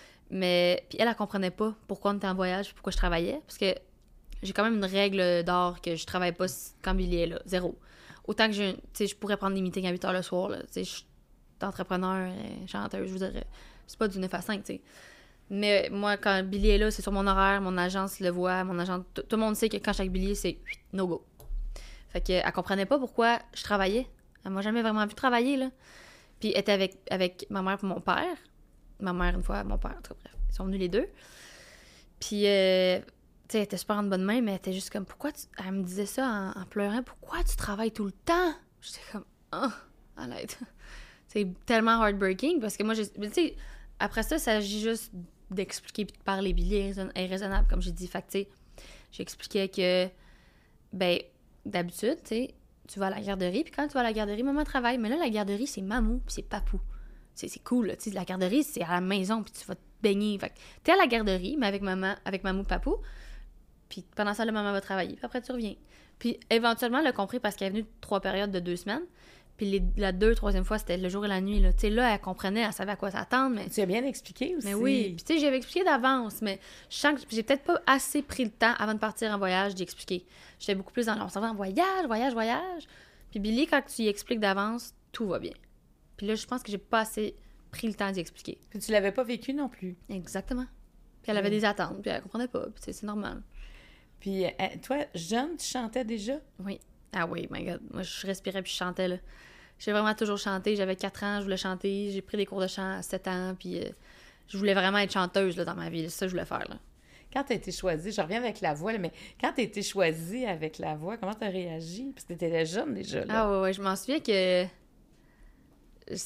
Mais puis elle comprenait pas pourquoi on était en voyage et pourquoi je travaillais. Parce que j'ai quand même une règle d'or que je travaille pas quand Billy est là. 0. Autant que je pourrais prendre des meetings à 8 h le soir. Je suis entrepreneur, chanteuse, je vous dirais. C'est pas du 9 à 5, tu sais. Mais moi, quand Billy est là, c'est sur mon horaire, mon agence le voit, tout le monde sait que quand je suis avec Billy, c'est no go. Fait qu'elle comprenait pas pourquoi je travaillais. Elle m'a jamais vraiment vu travailler, là. Puis elle était avec ma mère et mon père. Ma mère, une fois, mon père, en tout cas, bref. Ils sont venus les 2. Puis, tu sais, elle était super en bonne main, mais elle était juste comme, elle me disait ça en pleurant, pourquoi tu travailles tout le temps? J'étais comme, oh, à l'aide. C'est tellement heartbreaking parce que moi, tu sais, après ça, il s'agit juste d'expliquer puis de parler. Billy est raisonnable, comme j'ai dit. Fait que, tu sais, j'expliquais que, ben, d'habitude, tu sais, tu vas à la garderie, puis quand tu vas à la garderie, maman travaille. Mais là, la garderie, c'est mamou, puis c'est papou. C'est cool, là. Tu sais, la garderie, c'est à la maison, puis tu vas te baigner. Fait que t'es à la garderie, mais avec mamou, papou. Puis pendant ça, la maman va travailler, puis après, tu reviens. Puis éventuellement, elle a compris parce qu'elle est venue 3 périodes de 2 semaines. Puis la 3e fois, c'était le jour et la nuit. Tu sais, là, elle comprenait, elle savait à quoi s'attendre. Mais... Tu as bien expliqué aussi. Mais oui. Puis tu sais, j'avais expliqué d'avance, mais je sens que j'ai peut-être pas assez pris le temps avant de partir en voyage d'y expliquer. J'étais beaucoup plus on s'en va en voyage. Puis Billy, quand tu y expliques d'avance, tout va bien. Puis là, je pense que j'ai pas assez pris le temps d'y expliquer. Puis tu l'avais pas vécu non plus. Exactement. Puis elle avait des attentes, puis elle comprenait pas. Puis c'est normal. Puis toi, jeune, tu chantais déjà? Oui. Ah oui, my God. Moi, je respirais puis je chantais, là. J'ai vraiment toujours chanté. J'avais 4 ans, je voulais chanter. J'ai pris des cours de chant à 7 ans, puis je voulais vraiment être chanteuse, là, dans ma vie. C'est ça que je voulais faire, là. Quand t'as été choisie, je reviens avec la voix, là, mais quand t'as été choisie avec la voix, comment t'as réagi? Parce que t'étais jeune déjà, là. Ah ouais, je m'en souviens que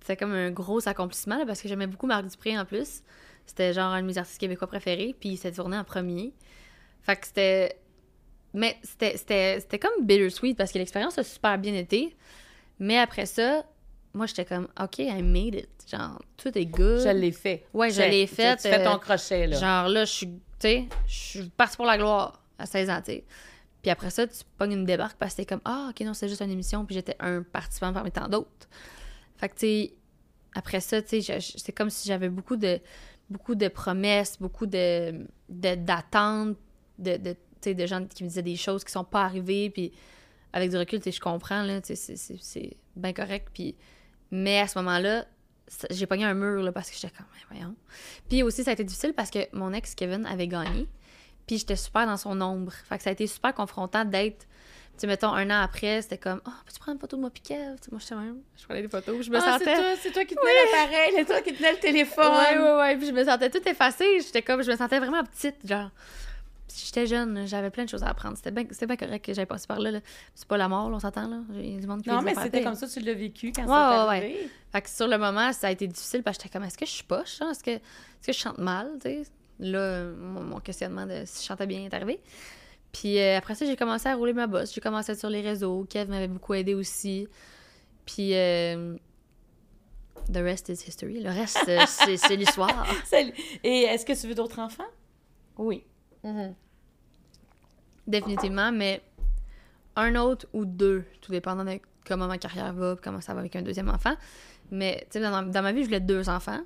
c'était comme un gros accomplissement, là, parce que j'aimais beaucoup Marc Dupré, en plus. C'était genre un de mes artistes québécois préférés, puis il s'est tourné en premier. Fait que c'était... Mais c'était comme bittersweet, parce que l'expérience a super bien été. Mais après ça, moi, j'étais comme, OK, I made it. Genre, tout est good. Je l'ai fait. Ouais, je l'ai fait. Tu fais ton crochet, là. Genre, là, je suis partie pour la gloire à 16 ans, tu sais. Puis après ça, tu pognes une débarque parce que t'es comme, ah, OK, non, c'est juste une émission, puis j'étais un participant parmi tant d'autres. Fait que, tu sais, après ça, tu sais, c'est comme si j'avais beaucoup de promesses, beaucoup d'attentes, de gens qui me disaient des choses qui sont pas arrivées, puis avec du recul, tu sais, je comprends, là, tu sais, c'est bien correct, puis... Mais à ce moment-là, j'ai pogné un mur, là, parce que j'étais comme, voyons. Puis aussi, ça a été difficile parce que mon ex, Kevin, avait gagné, puis j'étais super dans son ombre. Fait que ça a été super confrontant d'être... Tu sais, mettons, un an après, c'était comme, peux-tu prendre une photo de moi, Piquet? Moi, j'étais même... Je prenais des photos, je me sentais... c'est toi qui tenais l'appareil, c'est toi qui tenais le téléphone. Ouais, puis je me sentais toute effacée. J'étais comme, je me sentais vraiment petite, genre... J'étais jeune, j'avais plein de choses à apprendre. C'était bien correct que j'aille passer par là. C'est pas la mort, là, on s'entend, là. Il y a du monde qui non, mais c'était comme ça, tu l'as vécu quand c'est arrivé. Ouais. Fait que sur le moment, ça a été difficile parce que j'étais comme, est-ce que je suis poche, hein? Est-ce que je chante mal, tu sais? Là, mon questionnement de si je chantais bien est arrivé. Puis après ça, j'ai commencé à rouler ma bosse. J'ai commencé à être sur les réseaux. Kev m'avait beaucoup aidé aussi. Puis the rest is history. Le reste, c'est l'histoire. Et est-ce que tu veux d'autres enfants? Oui. Définitivement, mais un autre ou deux, tout dépendant de comment ma carrière va, comment ça va avec un deuxième enfant. Mais, tu sais, dans ma vie, je voulais 2 enfants.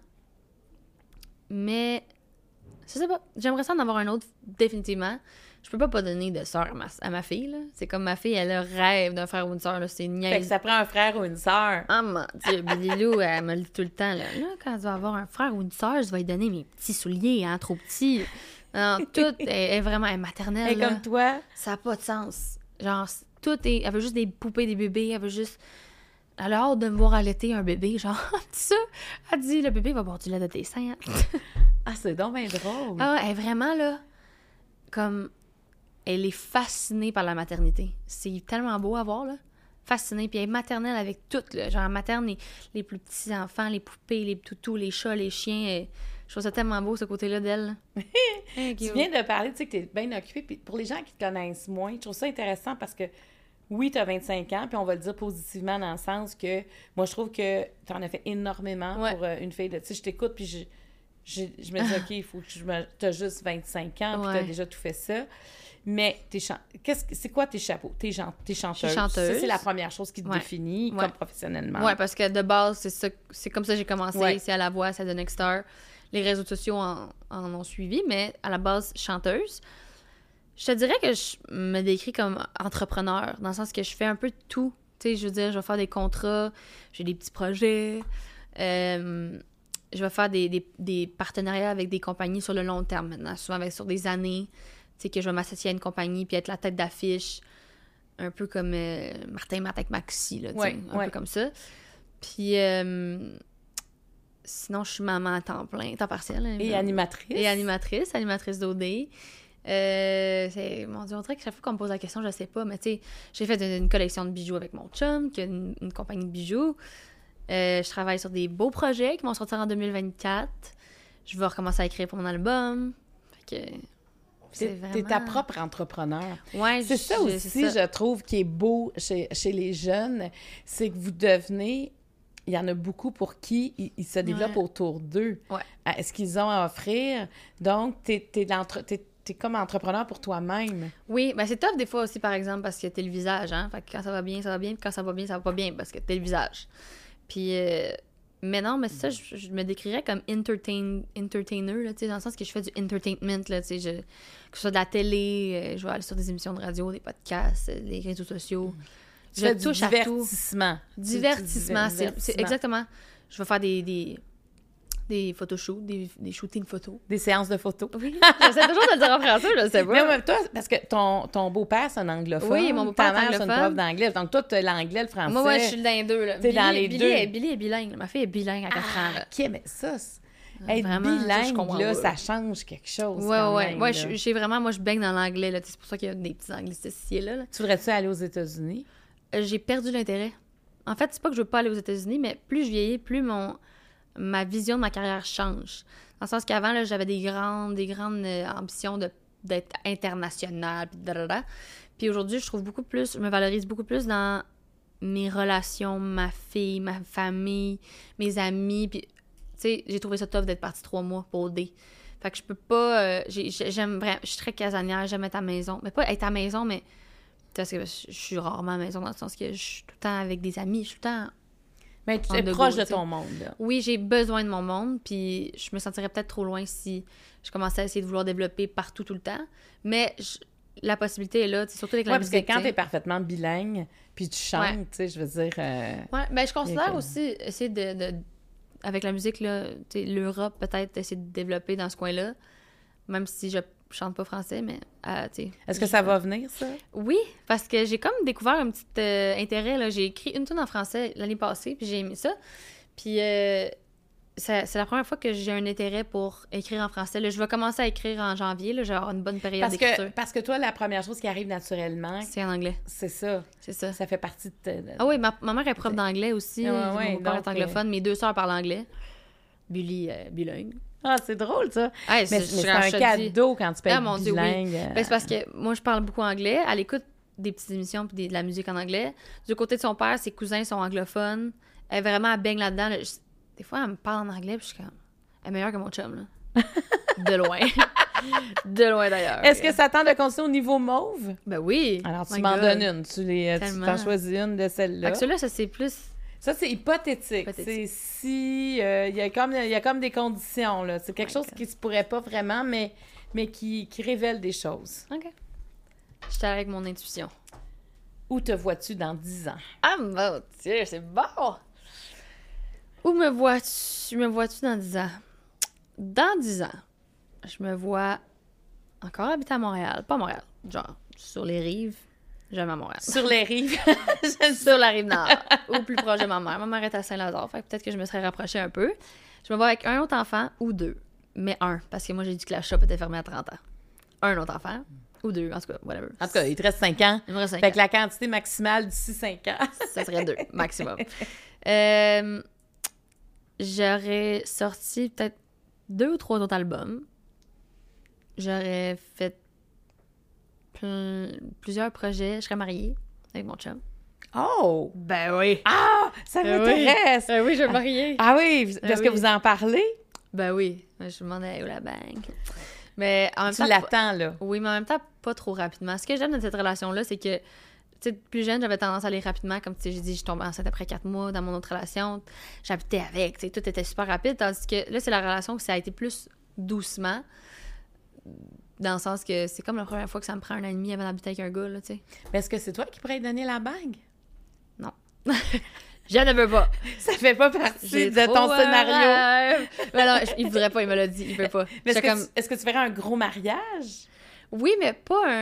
Mais, je sais pas, j'aimerais ça en avoir un autre, définitivement. Je peux pas donner de sœur à ma fille, là. C'est comme ma fille, elle a rêve d'un frère ou une sœur, là. C'est niaise. Fait que ça prend un frère ou une sœur. Ah, mon Dieu, Lilou, elle me le dit tout le temps, là. Là, quand tu vas avoir un frère ou une sœur, je vais lui donner mes petits souliers, hein, trop petits. Non, tout est vraiment elle est maternelle. Et comme toi. Ça n'a pas de sens. Genre, elle veut juste des poupées, des bébés, elle veut juste... Elle a hâte de me voir allaiter un bébé, genre, ça. Elle dit, le bébé va boire du lait de tes seins. Ah, c'est donc bien drôle. Ah, elle est vraiment, là, comme... Elle est fascinée par la maternité. C'est tellement beau à voir, là. Fascinée. Puis elle est maternelle avec tout, là. Genre, elle materne les plus petits enfants, les poupées, les toutous, les chats, les chiens. Je trouve ça tellement beau, ce côté-là d'elle. Tu viens de parler, tu sais, que tu es bien occupée. Puis pour les gens qui te connaissent moins, je trouve ça intéressant parce que, oui, tu as 25 ans, puis on va le dire positivement dans le sens que, moi, je trouve que tu en as fait énormément pour une fille. Tu sais, je t'écoute, puis je me dis, OK, il faut que tu as juste 25 ans, puis tu as déjà tout fait ça. Mais c'est quoi tes chapeaux? T'es chanteuse. Ça, c'est la première chose qui te définit comme professionnellement. Oui, parce que de base, c'est comme ça que j'ai commencé. C'est à La Voix, c'est à The Next Star. Les réseaux sociaux en ont suivi, mais à la base, chanteuse. Je te dirais que je me décris comme entrepreneur, dans le sens que je fais un peu de tout. Tu sais, je veux dire, je vais faire des contrats, j'ai des petits projets, je vais faire des partenariats avec des compagnies sur le long terme maintenant, souvent sur des années. Tu sais, que je vais m'associer à une compagnie puis être la tête d'affiche, un peu comme Martin Matt avec Maxi, là, tu sais, un peu comme ça. Puis... sinon, je suis maman à temps plein, temps partiel. Hein, et animatrice. Et animatrice d'OD. Mon Dieu, on dirait que chaque fois qu'on me pose la question, je sais pas, mais tu sais, j'ai fait une collection de bijoux avec mon chum, qui a une compagnie de bijoux. Je travaille sur des beaux projets qui vont sortir en 2024. Je vais recommencer à écrire pour mon album. Fait que... T'es ta propre entrepreneur. Ouais, c'est ça aussi, je trouve, qui est beau chez les jeunes, c'est que vous devenez... Il y en a beaucoup pour qui ils se développent autour d'eux. Ouais. Est-ce qu'ils ont à offrir? Donc, t'es comme entrepreneur pour toi-même. Oui, ben c'est tough des fois aussi, par exemple, parce que t'es le visage, hein? Fait que quand ça va bien, puis quand ça va bien, ça va pas bien, parce que t'es le visage. Puis... Mais non, mais ça, je me décrirais comme entertainer, là, tu sais, dans le sens que je fais du entertainment, là, tu sais, que ce soit de la télé, je vais aller sur des émissions de radio, des podcasts, les réseaux sociaux. Je touche à tout. Divertissement, c'est exactement. Je vais faire des photoshoots, des shootings photos. Des séances de photos. Oui, j'essaie toujours de le dire en français, je sais pas. Mais même toi, parce que ton beau-père, c'est un anglophone. Oui, mon beau-père est anglophone. Ta mère, c'est une prof d'anglais. Donc toi, tu as l'anglais, le français. Moi, je suis dans les deux, là. T'es dans les deux. Billy est bilingue. Ma fille est bilingue à 4 ans, là. OK, mais ça, être vraiment, bilingue, là, ça change quelque chose. Ouais, j'ai vraiment... Moi, je baigne dans l'anglais, là. C'est pour ça qu'il y a des petits anglicistes ici et là. Tu voudrais-tu aller aux États-Unis? J'ai perdu l'intérêt. En fait, c'est pas que je veux pas aller aux États-Unis, mais plus je vieillis, plus ma vision de ma carrière change. Dans le sens qu'avant, là, j'avais des grandes ambitions d'être internationale, puis dadada. Puis aujourd'hui, je me valorise beaucoup plus dans mes relations, ma fille, ma famille, mes amis. Puis, tu sais, j'ai trouvé ça tough d'être partie 3 mois pour OD. Fait que je peux pas... j'aime vraiment... Je suis très casanière, j'aime être à la maison. Mais pas être à la maison, mais... Parce que je suis rarement à la maison dans le sens que je suis tout le temps avec des amis, je suis tout le temps... Mais tu es proche de ton monde, là. Oui, j'ai besoin de mon monde, puis je me sentirais peut-être trop loin si je commençais à essayer de vouloir développer partout tout le temps. Mais la possibilité est là, surtout avec la musique. Parce que quand tu es parfaitement bilingue, puis tu chantes, tu sais, je veux dire... Ouais, ben je considère aussi essayer avec la musique, là, l'Europe, peut-être essayer de développer dans ce coin-là, même si je chante pas français, mais, Est-ce que ça va venir, ça? Oui, parce que j'ai comme découvert un petit intérêt, là. J'ai écrit une tune en français l'année passée, puis j'ai aimé ça. Puis c'est la première fois que j'ai un intérêt pour écrire en français. Là, je vais commencer à écrire en janvier, là, je vais avoir une bonne période d'écriture. Parce que toi, la première chose qui arrive naturellement... C'est en anglais. C'est ça. C'est ça. Ça fait partie de... Ah oui, ma mère est prof d'anglais aussi. Mon père est anglophone. Mes 2 sœurs parlent anglais. Billy, bilingue. Ah, c'est drôle, ça. Hey, mais c'est un cadeau quand tu peux être bilingue. Oui. Ben, c'est parce que moi, je parle beaucoup anglais. Elle écoute des petites émissions puis de la musique en anglais. Du côté de son père, ses cousins sont anglophones. Elle baigne là-dedans. Des fois, elle me parle en anglais puis je suis comme... Elle est meilleure que mon chum, là. De loin. De loin, d'ailleurs. Est-ce que ça tente de continuer au niveau mauve? Ben oui. Alors, tu m'en donnes une. Tu t'en choisis une de celles-là. Fait que celle-là, ça, c'est plus... Ça, c'est hypothétique. C'est si... Il y a comme des conditions, là. C'est quelque chose qui se pourrait pas vraiment, mais qui révèle des choses. OK. Je suis avec mon intuition. Où te vois-tu dans 10 ans? Ah, mon Dieu, c'est bon! Où me vois-tu dans 10 ans? Dans 10 ans, je me vois encore habiter à Montréal. Pas à Montréal, genre sur les rives. J'aime à Montréal. Sur les rives? Sur la rive nord, ou plus proche de ma mère. Ma mère est à Saint-Lazare, fait que peut-être que je me serais rapprochée un peu. Je me vois avec un autre enfant ou 2, mais 1, parce que moi, j'ai dit que la shop était fermée à 30 ans. Un autre enfant ou 2, en tout cas, whatever. En tout cas, il te reste 5 ans. Il me reste 5 ans. Fait que la quantité maximale d'ici 5 ans. Ça serait 2, maximum. J'aurais sorti peut-être 2 ou 3 autres albums. J'aurais fait plusieurs projets. Je serais mariée avec mon chum. Oh! Ben oui! Ah! Ça m'intéresse! Oui, oui, je vais me marier. Ah oui? Est-ce que vous en parlez? Ben oui. Je m'en ai à la banque. Mais en même temps... Tu l'attends, là? Oui, mais en même temps, pas trop rapidement. Ce que j'aime de cette relation-là, c'est que, tu sais, plus jeune, j'avais tendance à aller rapidement. Comme tu sais, j'ai dit, je tombais enceinte après 4 mois dans mon autre relation. J'habitais avec, tu sais, tout était super rapide. Tandis que là, c'est la relation que ça a été plus doucement. Dans le sens que c'est comme la première fois que ça me prend un an et demi avant d'habiter avec un gars, là, tu sais. Mais est-ce que c'est toi qui pourrais lui donner la bague? Non. Je ne veux pas. Ça fait pas partie de ton scénario. Mais non, il voudrait pas, il me l'a dit, il veut pas. Mais est-ce que tu ferais un gros mariage? Oui, mais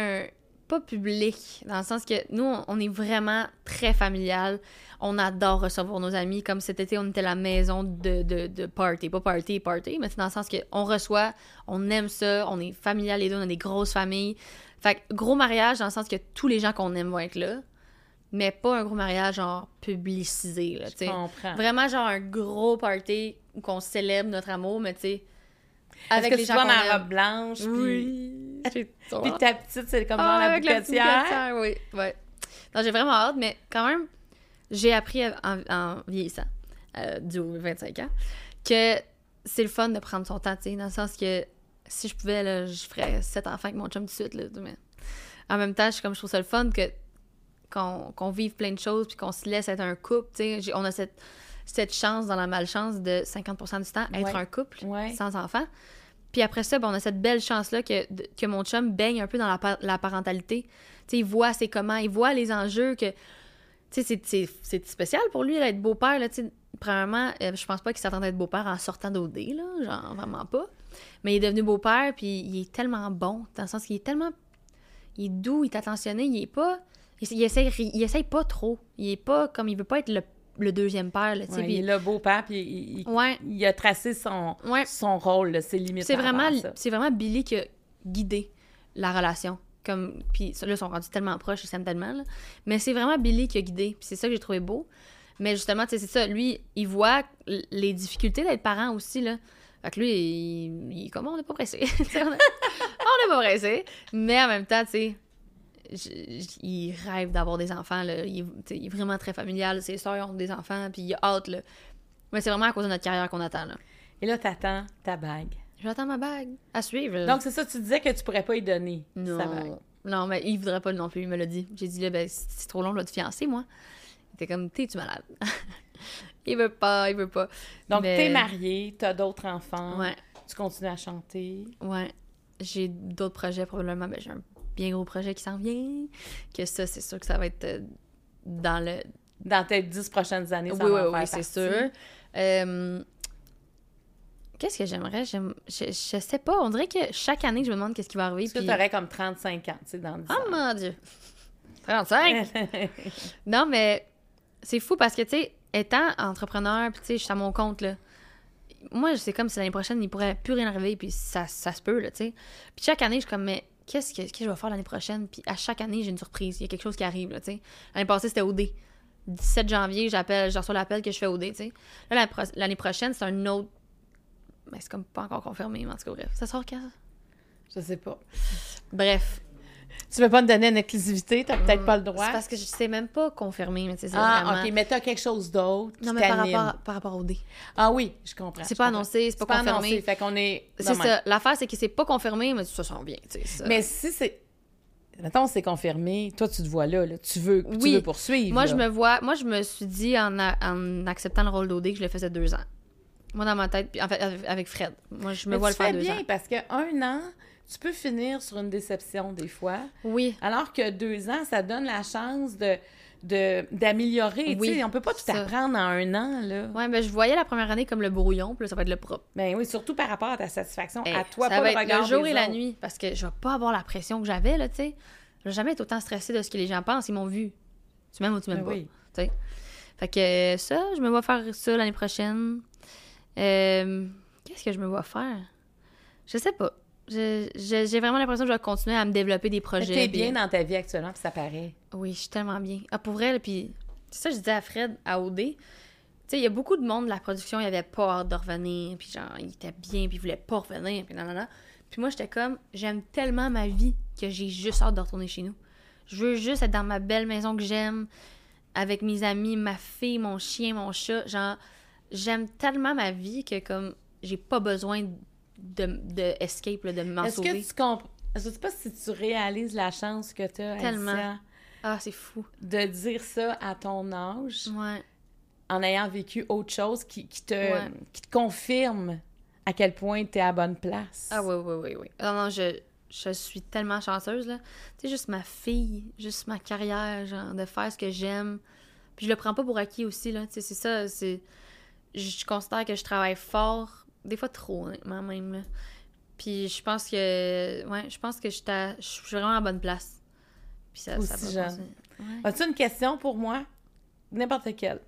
pas public, dans le sens que nous, on est vraiment très familial. On adore recevoir nos amis. Comme cet été, on était à la maison de party. Pas party, mais c'est dans le sens qu'on reçoit, on aime ça, on est familial les deux, on a des grosses familles. Fait que gros mariage, dans le sens que tous les gens qu'on aime vont être là, mais pas un gros mariage genre publicisé, là, tu sais. Je comprends. Vraiment genre un gros party où qu'on célèbre notre amour, mais tu sais, avec les gens qu'on aime. Est-ce que tu vas dans la robe blanche, oui. Puis ta petite, c'est comme genre la bouquetière. Oui, ouais. Non, j'ai vraiment hâte, mais quand même, j'ai appris en vieillissant, du 25 ans, que c'est le fun de prendre son temps, tu sais, dans le sens que si je pouvais, là, je ferais 7 enfants avec mon chum tout de suite, là, mais en même temps, je trouve ça le fun qu'on vive plein de choses puis qu'on se laisse être un couple, tu sais. On a cette chance dans la malchance de 50% du temps être un couple sans enfants. Puis après ça, on a cette belle chance-là que mon chum baigne un peu dans la parentalité. Tu sais, il voit c'est comment, il voit les enjeux que... Tu sais, c'est spécial pour lui d'être beau-père, là, tu sais. Premièrement, je pense pas qu'il s'attendait à être beau-père en sortant d'OD, là, genre vraiment pas. Mais il est devenu beau-père, puis il est tellement bon, dans le sens qu'il est tellement... Il est doux, il est attentionné, il est pas... Il essaye pas trop. Il est pas comme... Il veut pas être le deuxième père, là, tu sais. Il est le beau-père, puis il a tracé son rôle, là, ses limites. C'est vraiment Billy qui a guidé la relation. Puis là, ils sont rendus tellement proches, ils s'aiment tellement, là. Mais c'est vraiment Billy qui a guidé, puis c'est ça que j'ai trouvé beau. Mais justement, tu sais, c'est ça. Lui, il voit les difficultés d'être parent aussi, là. Fait que lui, il est comme, on n'est pas pressé. On n'est pas pressé. Mais en même temps, tu sais, il rêve d'avoir des enfants, là. Il est vraiment très familial. Ses sœurs ont des enfants, puis il a hâte, là. Mais c'est vraiment à cause de notre carrière qu'on attend, là. Et là, t'attends ta bague. J'attends ma bague. À suivre. Là. Donc, c'est ça, tu disais que tu pourrais pas y donner sa bague. Non, mais il voudrait pas non plus, il me l'a dit. J'ai dit, là, ben, c'est trop long, je vais te fiancer, moi. Il était comme, t'es-tu malade? Il veut pas. Donc, mais... t'es mariée, t'as d'autres enfants. Ouais. Tu continues à chanter. Ouais. J'ai d'autres projets, probablement. Ben, j'ai un bien gros projet qui s'en vient. Que ça, c'est sûr que ça va être dans le... Dans tes 10 prochaines années, ça oui, va oui, faire oui, c'est sûr. Qu'est-ce que j'aimerais? Je sais pas. On dirait que chaque année, je me demande qu'est-ce qui va arriver. Est-ce que t'aurais comme 35 ans, tu sais, dans 10 ans? Oh mon Dieu! 35! Non, mais c'est fou parce que, tu sais, étant entrepreneur, puis tu sais, je suis à mon compte, là. Moi, c'est comme si l'année prochaine, il pourrait plus rien arriver, puis ça se peut, là, tu sais. Puis chaque année, je suis comme, mais qu'est-ce que je vais faire l'année prochaine? Puis à chaque année, j'ai une surprise. Il y a quelque chose qui arrive, là, tu sais. L'année passée, c'était OD. 17 janvier, je reçois l'appel que je fais OD, tu sais. Là, l'année prochaine, c'est un autre... Mais c'est comme pas encore confirmé, mais en tout cas, bref. Ça sort quand? Je sais pas. Bref. Tu veux pas me donner une exclusivité? T'as peut-être pas le droit? C'est parce que je sais même pas confirmer, mais c'est ça, vraiment... OK, mais t'as quelque chose d'autre qui t'anime. par rapport au D. Ah oui, je comprends. C'est pas annoncé, c'est pas confirmé. Annoncé, fait qu'on est... C'est ça. L'affaire, c'est que c'est pas confirmé, mais ça sent bien, tu sais. Ça. Mais si c'est... Mettons, c'est confirmé, toi, tu te vois là. Tu veux poursuivre. Moi, je me suis dit, en acceptant le rôle d'OD, que je le faisais 2 ans. Moi, dans ma tête, puis en fait, avec Fred. Moi, je me vois le faire 2 ans. C'est bien, parce qu'un an, tu peux finir sur une déception, des fois. Oui. Alors que 2 ans, ça donne la chance d'améliorer. Oui, tu sais, on peut pas tout apprendre en 1 an, là. Oui, mais je voyais la première année comme le brouillon, puis là, ça va être le propre. Ben oui, surtout par rapport à ta satisfaction, à toi, ça pas va le être regard le jour des et la autres. nuit, parce que je vais pas avoir la pression que j'avais, là, tu sais. Je vais jamais être autant stressée de ce que les gens pensent. Ils m'ont vu. Tu m'aimes ou tu m'aimes pas. Oui. Tu sais. Fait que ça, je me vois faire ça l'année prochaine. Qu'est-ce que je me vois faire? Je sais pas. J'ai vraiment l'impression que je vais continuer à me développer des projets. T'es bien dans ta vie actuellement, puis ça paraît. Oui, je suis tellement bien. Ah, pour vrai, puis c'est ça que je disais à Fred, à OD. Tu sais, il y a beaucoup de monde de la production, il avait pas hâte de revenir, puis genre, il était bien, puis il voulait pas revenir, puis nanana. Puis moi, j'étais comme, j'aime tellement ma vie que j'ai juste hâte de retourner chez nous. Je veux juste être dans ma belle maison que j'aime, avec mes amis, ma fille, mon chien, mon chat. Genre, j'aime tellement ma vie que comme j'ai pas besoin de escape, là, de m'en sauver. Est-ce que tu comprends? Je sais pas si tu réalises la chance que tu as, tellement. Alicia, Ah, c'est fou. de dire ça à ton âge, Ouais. en ayant vécu autre chose qui te confirme à quel point tu es à la bonne place. Ah oui. Non, je suis tellement chanceuse, là. Tu sais, juste ma fille, juste ma carrière, genre, de faire ce que j'aime. Puis je le prends pas pour acquis aussi, là. Tu sais, c'est ça, c'est... Je considère que je travaille fort, des fois trop, honnêtement, même, là. Puis je pense que... Ouais, je pense que je suis vraiment à la bonne place. Puis ça Aussi va jeune. passer. Ouais. As-tu une question pour moi? N'importe quelle.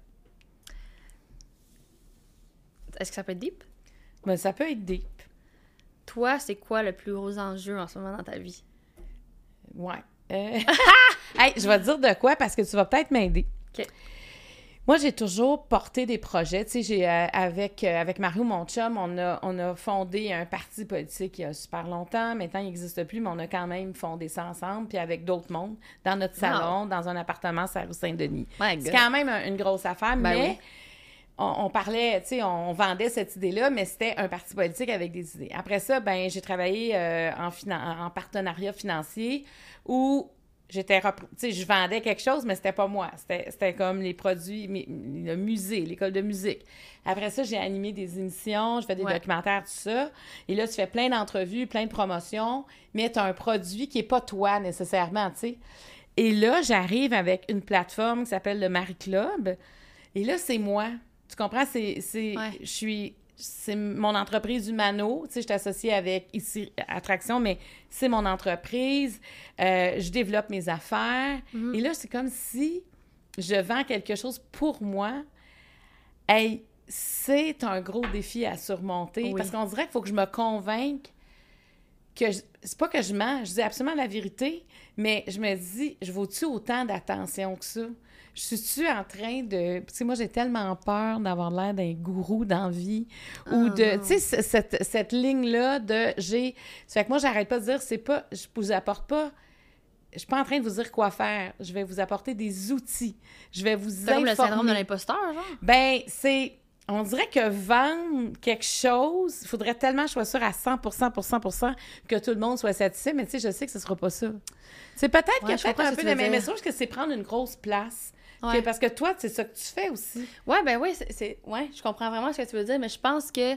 Est-ce que ça peut être deep? Ben, ça peut être deep. Toi, c'est quoi le plus gros enjeu en ce moment dans ta vie? Ouais. Hey, je vais te dire de quoi parce que tu vas peut-être m'aider. OK. Moi, j'ai toujours porté des projets. Tu sais, avec Mario, mon chum, on a fondé un parti politique il y a super longtemps. Maintenant, il n'existe plus, mais on a quand même fondé ça ensemble, puis avec d'autres mondes, dans notre salon, dans un appartement sur la rue Saint-Denis. C'est quand même une grosse affaire, mais... Oui. On parlait, tu sais, on vendait cette idée-là, mais c'était un parti politique avec des idées. Après ça, ben j'ai travaillé en partenariat financier où j'étais, tu sais, je vendais quelque chose, mais c'était pas moi. C'était comme les produits, le musée, l'école de musique. Après ça, j'ai animé des émissions, je fais des documentaires, tout ça. Et là, tu fais plein d'entrevues, plein de promotions, mais tu as un produit qui est pas toi nécessairement, tu sais. Et là, j'arrive avec une plateforme qui s'appelle le Marie Club. Et là, c'est moi. Tu comprends? C'est mon entreprise Humano. Tu sais, je suis associée avec ici Attraction, mais c'est mon entreprise. Je développe mes affaires. Mm-hmm. Et là, c'est comme si je vends quelque chose pour moi. Hey, c'est un gros défi à surmonter. Oui. Parce qu'on dirait qu'il faut que je me convainque c'est pas que je mens, je dis absolument la vérité, mais je me dis, je vaux-tu autant d'attention que ça? Je suis-tu en train de... Tu sais, moi, j'ai tellement peur d'avoir l'air d'un gourou dans la vie ou de... Tu sais, cette ligne-là de j'ai... Ça fait que moi, j'arrête pas de dire, c'est pas... Je vous apporte pas... Je suis pas en train de vous dire quoi faire. Je vais vous apporter des outils. Je vais vous informer. Comme le syndrome de l'imposteur, genre? Ben, c'est... On dirait que vendre quelque chose, il faudrait tellement que je sois sûre à 100% que tout le monde soit satisfait, mais tu sais, je sais que ce sera pas ça. C'est peut-être que je comprends un peu le même message que c'est prendre une grosse place. Ouais. Parce que toi, c'est ça que tu fais aussi. Ouais, ben oui, ouais, je comprends vraiment ce que tu veux dire, mais je pense que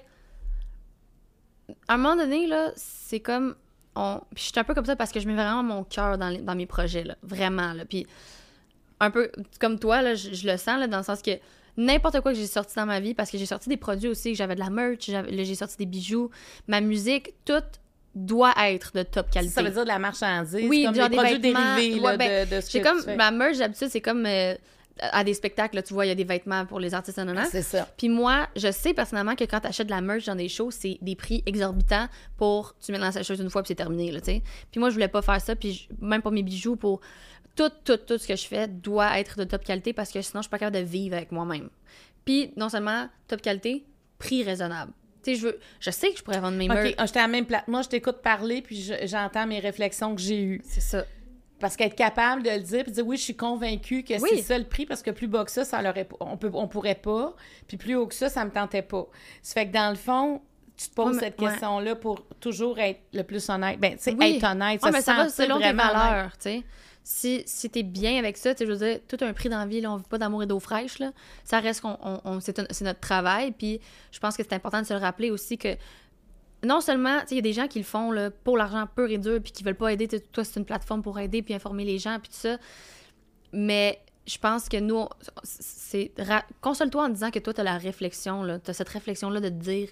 à un moment donné, là, c'est comme... Puis je suis un peu comme ça parce que je mets vraiment mon cœur dans mes projets, là, vraiment, là. Puis un peu comme toi, là, je le sens, là, dans le sens que n'importe quoi que j'ai sorti dans ma vie, parce que j'ai sorti des produits aussi, que j'avais de la merch, là, j'ai sorti des bijoux, ma musique, tout doit être de top qualité. Ça veut dire de la marchandise, oui, comme genre des produits dérivés là, de ce que comme, tu fais. ma merch, d'habitude, c'est comme à des spectacles, là, tu vois, il y a des vêtements pour les artistes ananas. C'est ça. Puis moi, je sais personnellement que quand tu achètes de la merch dans des shows, c'est des prix exorbitants pour tu mets dans la chose une fois puis c'est terminé, là, tu sais. Puis moi, je voulais pas faire ça, puis même pour mes bijoux, pour tout ce que je fais doit être de top qualité parce que sinon, je suis pas capable de vivre avec moi-même. Puis non seulement top qualité, prix raisonnable. Tu sais, je sais que je pourrais vendre mes merch. OK, j'étais à la même place. Moi, je t'écoute parler, puis j'entends mes réflexions que j'ai eues. C'est ça. Parce qu'être capable de le dire, puis de dire oui, je suis convaincue que c'est ça le prix, parce que plus bas que ça l'aurait, on pourrait pas, puis plus haut que ça me tentait pas. Ça fait que dans le fond, tu te poses cette question-là pour toujours être le plus honnête. Ben, tu sais, être honnête, mais ça va selon tes valeurs, honnête. tu sais. Si t'es bien avec ça, tu sais, je veux dire, tout un prix dans la vie, là, on vit pas d'amour et d'eau fraîche, là. Ça reste c'est notre travail, puis je pense que c'est important de se le rappeler aussi que non seulement, tu sais, il y a des gens qui le font là, pour l'argent pur et dur, puis qui veulent pas aider. Toi, c'est une plateforme pour aider puis informer les gens, puis tout ça. Mais je pense que nous, console-toi en disant que toi, t'as la réflexion, là. T'as cette réflexion-là de te dire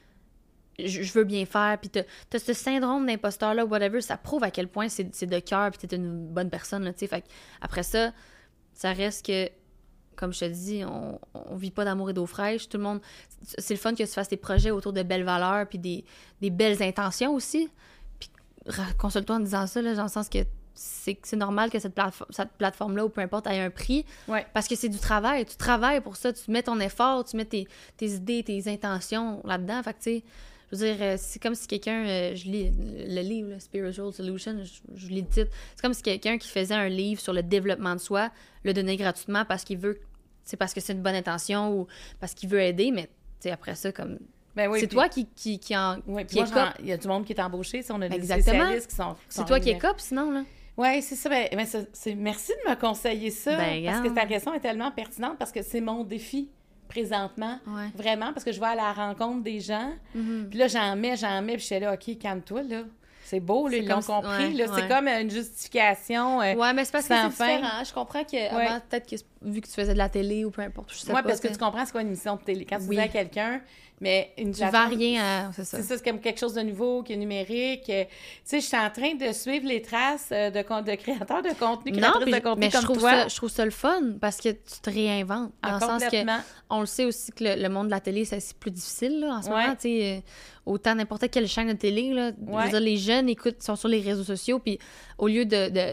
je veux bien faire, puis t'as ce syndrome d'imposteur-là, whatever, ça prouve à quel point c'est de cœur, puis t'es une bonne personne, là, tu sais. Fait après ça reste que, comme je te dis, on vit pas d'amour et d'eau fraîche. Tout le monde... C'est le fun que tu fasses tes projets autour de belles valeurs puis des belles intentions aussi. Puis console-toi en disant ça, là, dans le sens que c'est normal que cette plateforme-là, ou peu importe, ait un prix. Ouais. Parce que c'est du travail. Tu travailles pour ça. Tu mets ton effort, tu mets tes idées, tes intentions là-dedans. Fait que, tu sais, je veux dire, c'est comme si quelqu'un... je lis le livre, là, Spiritual Solution, je lis le titre. C'est comme si quelqu'un qui faisait un livre sur le développement de soi le donnait gratuitement parce qu'il veut... C'est parce que c'est une bonne intention ou parce qu'il veut aider, mais, tu sais, après ça, comme... Ben oui, c'est toi qui en... Oui, qui moi, il y a du monde qui est embauché. On a des Exactement. spécialistes qui sont c'est toi qui es cop, sinon, là. Oui, c'est ça. Ben, merci de me conseiller ça. Parce que ta question est tellement pertinente parce que c'est mon défi présentement. Ouais. Vraiment, parce que je vais à la rencontre des gens. Puis là, j'en mets, puis je suis là, OK, calme-toi, là. C'est beau, là, ils l'ont compris. Là, c'est comme une justification. Ouais, mais c'est parce que c'est fin. différent. Je comprends qu'avant, peut-être que vu que tu faisais de la télé ou peu importe, je sais pas. Oui, parce que tu comprends c'est quoi une émission de télé. Quand tu dis à quelqu'un, mais une tu vends rien à... C'est ça. C'est ça, c'est comme quelque chose de nouveau, qui est numérique. Tu sais, je suis en train de suivre les traces de créateurs de contenu, créatrices de contenu comme toi. Je trouve ça le fun parce que tu te réinventes. Dans le sens que on le sait aussi que le monde de la télé, c'est plus difficile là, en ce moment. Tu sais, autant n'importe quelle chaîne de télé, là, je veux dire, les jeunes sont sur les réseaux sociaux, puis au lieu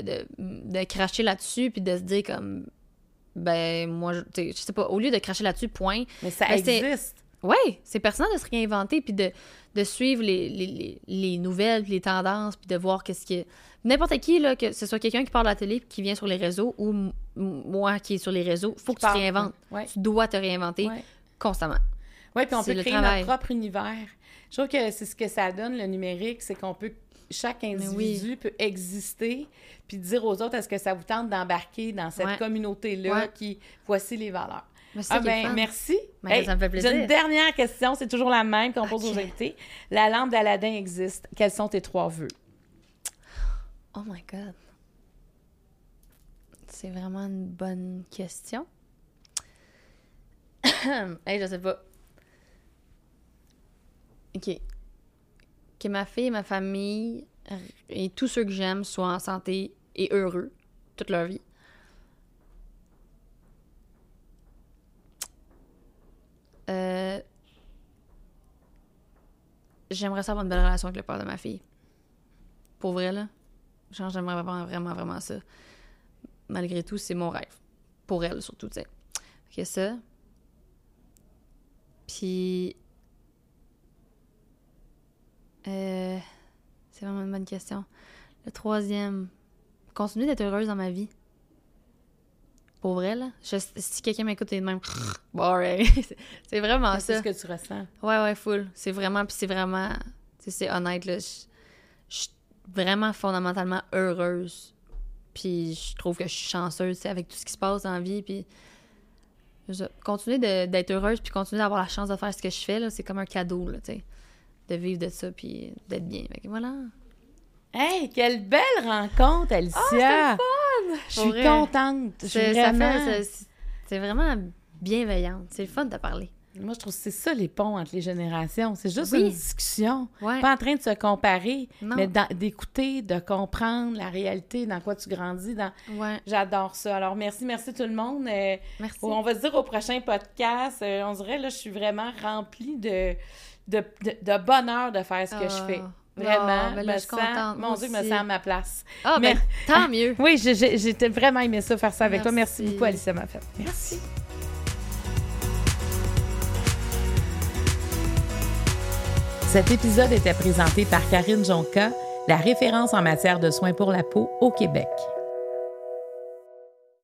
de cracher là-dessus, puis de se dire comme, ben, moi, je sais pas, au lieu de cracher là-dessus, point. Mais ça existe. Oui, c'est pertinent de se réinventer, puis de suivre les nouvelles, puis les tendances, puis de voir qu'est-ce qui est... N'importe qui, là, que ce soit quelqu'un qui parle à la télé, puis qui vient sur les réseaux, ou moi qui est sur les réseaux, faut que tu te réinventes. Ouais. Tu dois te réinventer constamment. Oui, puis on peut créer notre propre univers. Je trouve que c'est ce que ça donne, le numérique, c'est qu'on peut... Chaque individu peut exister puis dire aux autres, est-ce que ça vous tente d'embarquer dans cette communauté-là qui... Voici les valeurs. Merci. Ben, ça me fait plaisir. J'ai une dernière question, c'est toujours la même qu'on pose aux invités. La lampe d'Aladin existe. Quels sont tes 3 vœux? Oh my God. C'est vraiment une bonne question. Je sais pas. OK. Que ma fille et ma famille et tous ceux que j'aime soient en santé et heureux toute leur vie. J'aimerais ça avoir une belle relation avec le père de ma fille. Pour vrai, là. Genre, j'aimerais vraiment, vraiment, vraiment ça. Malgré tout, c'est mon rêve. Pour elle, surtout, tu sais. Fait que ça. Puis... c'est vraiment une bonne question. Le troisième... Continuer d'être heureuse dans ma vie. Pour vrai, là. Si quelqu'un m'écoute, il est de même... Boring. C'est vraiment ça. C'est ce que tu ressens. Ouais, full. C'est vraiment... Puis c'est vraiment... Tu sais, c'est honnête, là. Je suis vraiment fondamentalement heureuse. Puis je trouve que je suis chanceuse, tu sais, avec tout ce qui se passe dans la vie. Puis continuer d'être heureuse, puis continuer d'avoir la chance de faire ce que je fais, là, c'est comme un cadeau, là, tu sais. De vivre de ça, puis d'être bien. Fait que voilà. Hey, quelle belle rencontre, Alicia! Oh, c'est fun! Je suis contente. C'est vraiment bienveillante. C'est le fun de parler. Moi, je trouve que c'est ça, les ponts entre les générations. C'est juste Oui. une discussion. Ouais. Pas en train de se comparer, Non. mais d'écouter, de comprendre la réalité, dans quoi tu grandis. Ouais. J'adore ça. Alors, merci tout le monde. Merci. On va se dire au prochain podcast. On dirait, là, je suis vraiment remplie de bonheur de faire ce que je fais. Vraiment, là, je suis contente. Mon Dieu, je me sens à ma place. Ah, ben, tant mieux. Oui, j'ai vraiment aimé ça, faire ça avec toi. Merci beaucoup, Alicia Maffet. Merci. Cet épisode était présenté par Karine Jonca, la référence en matière de soins pour la peau au Québec.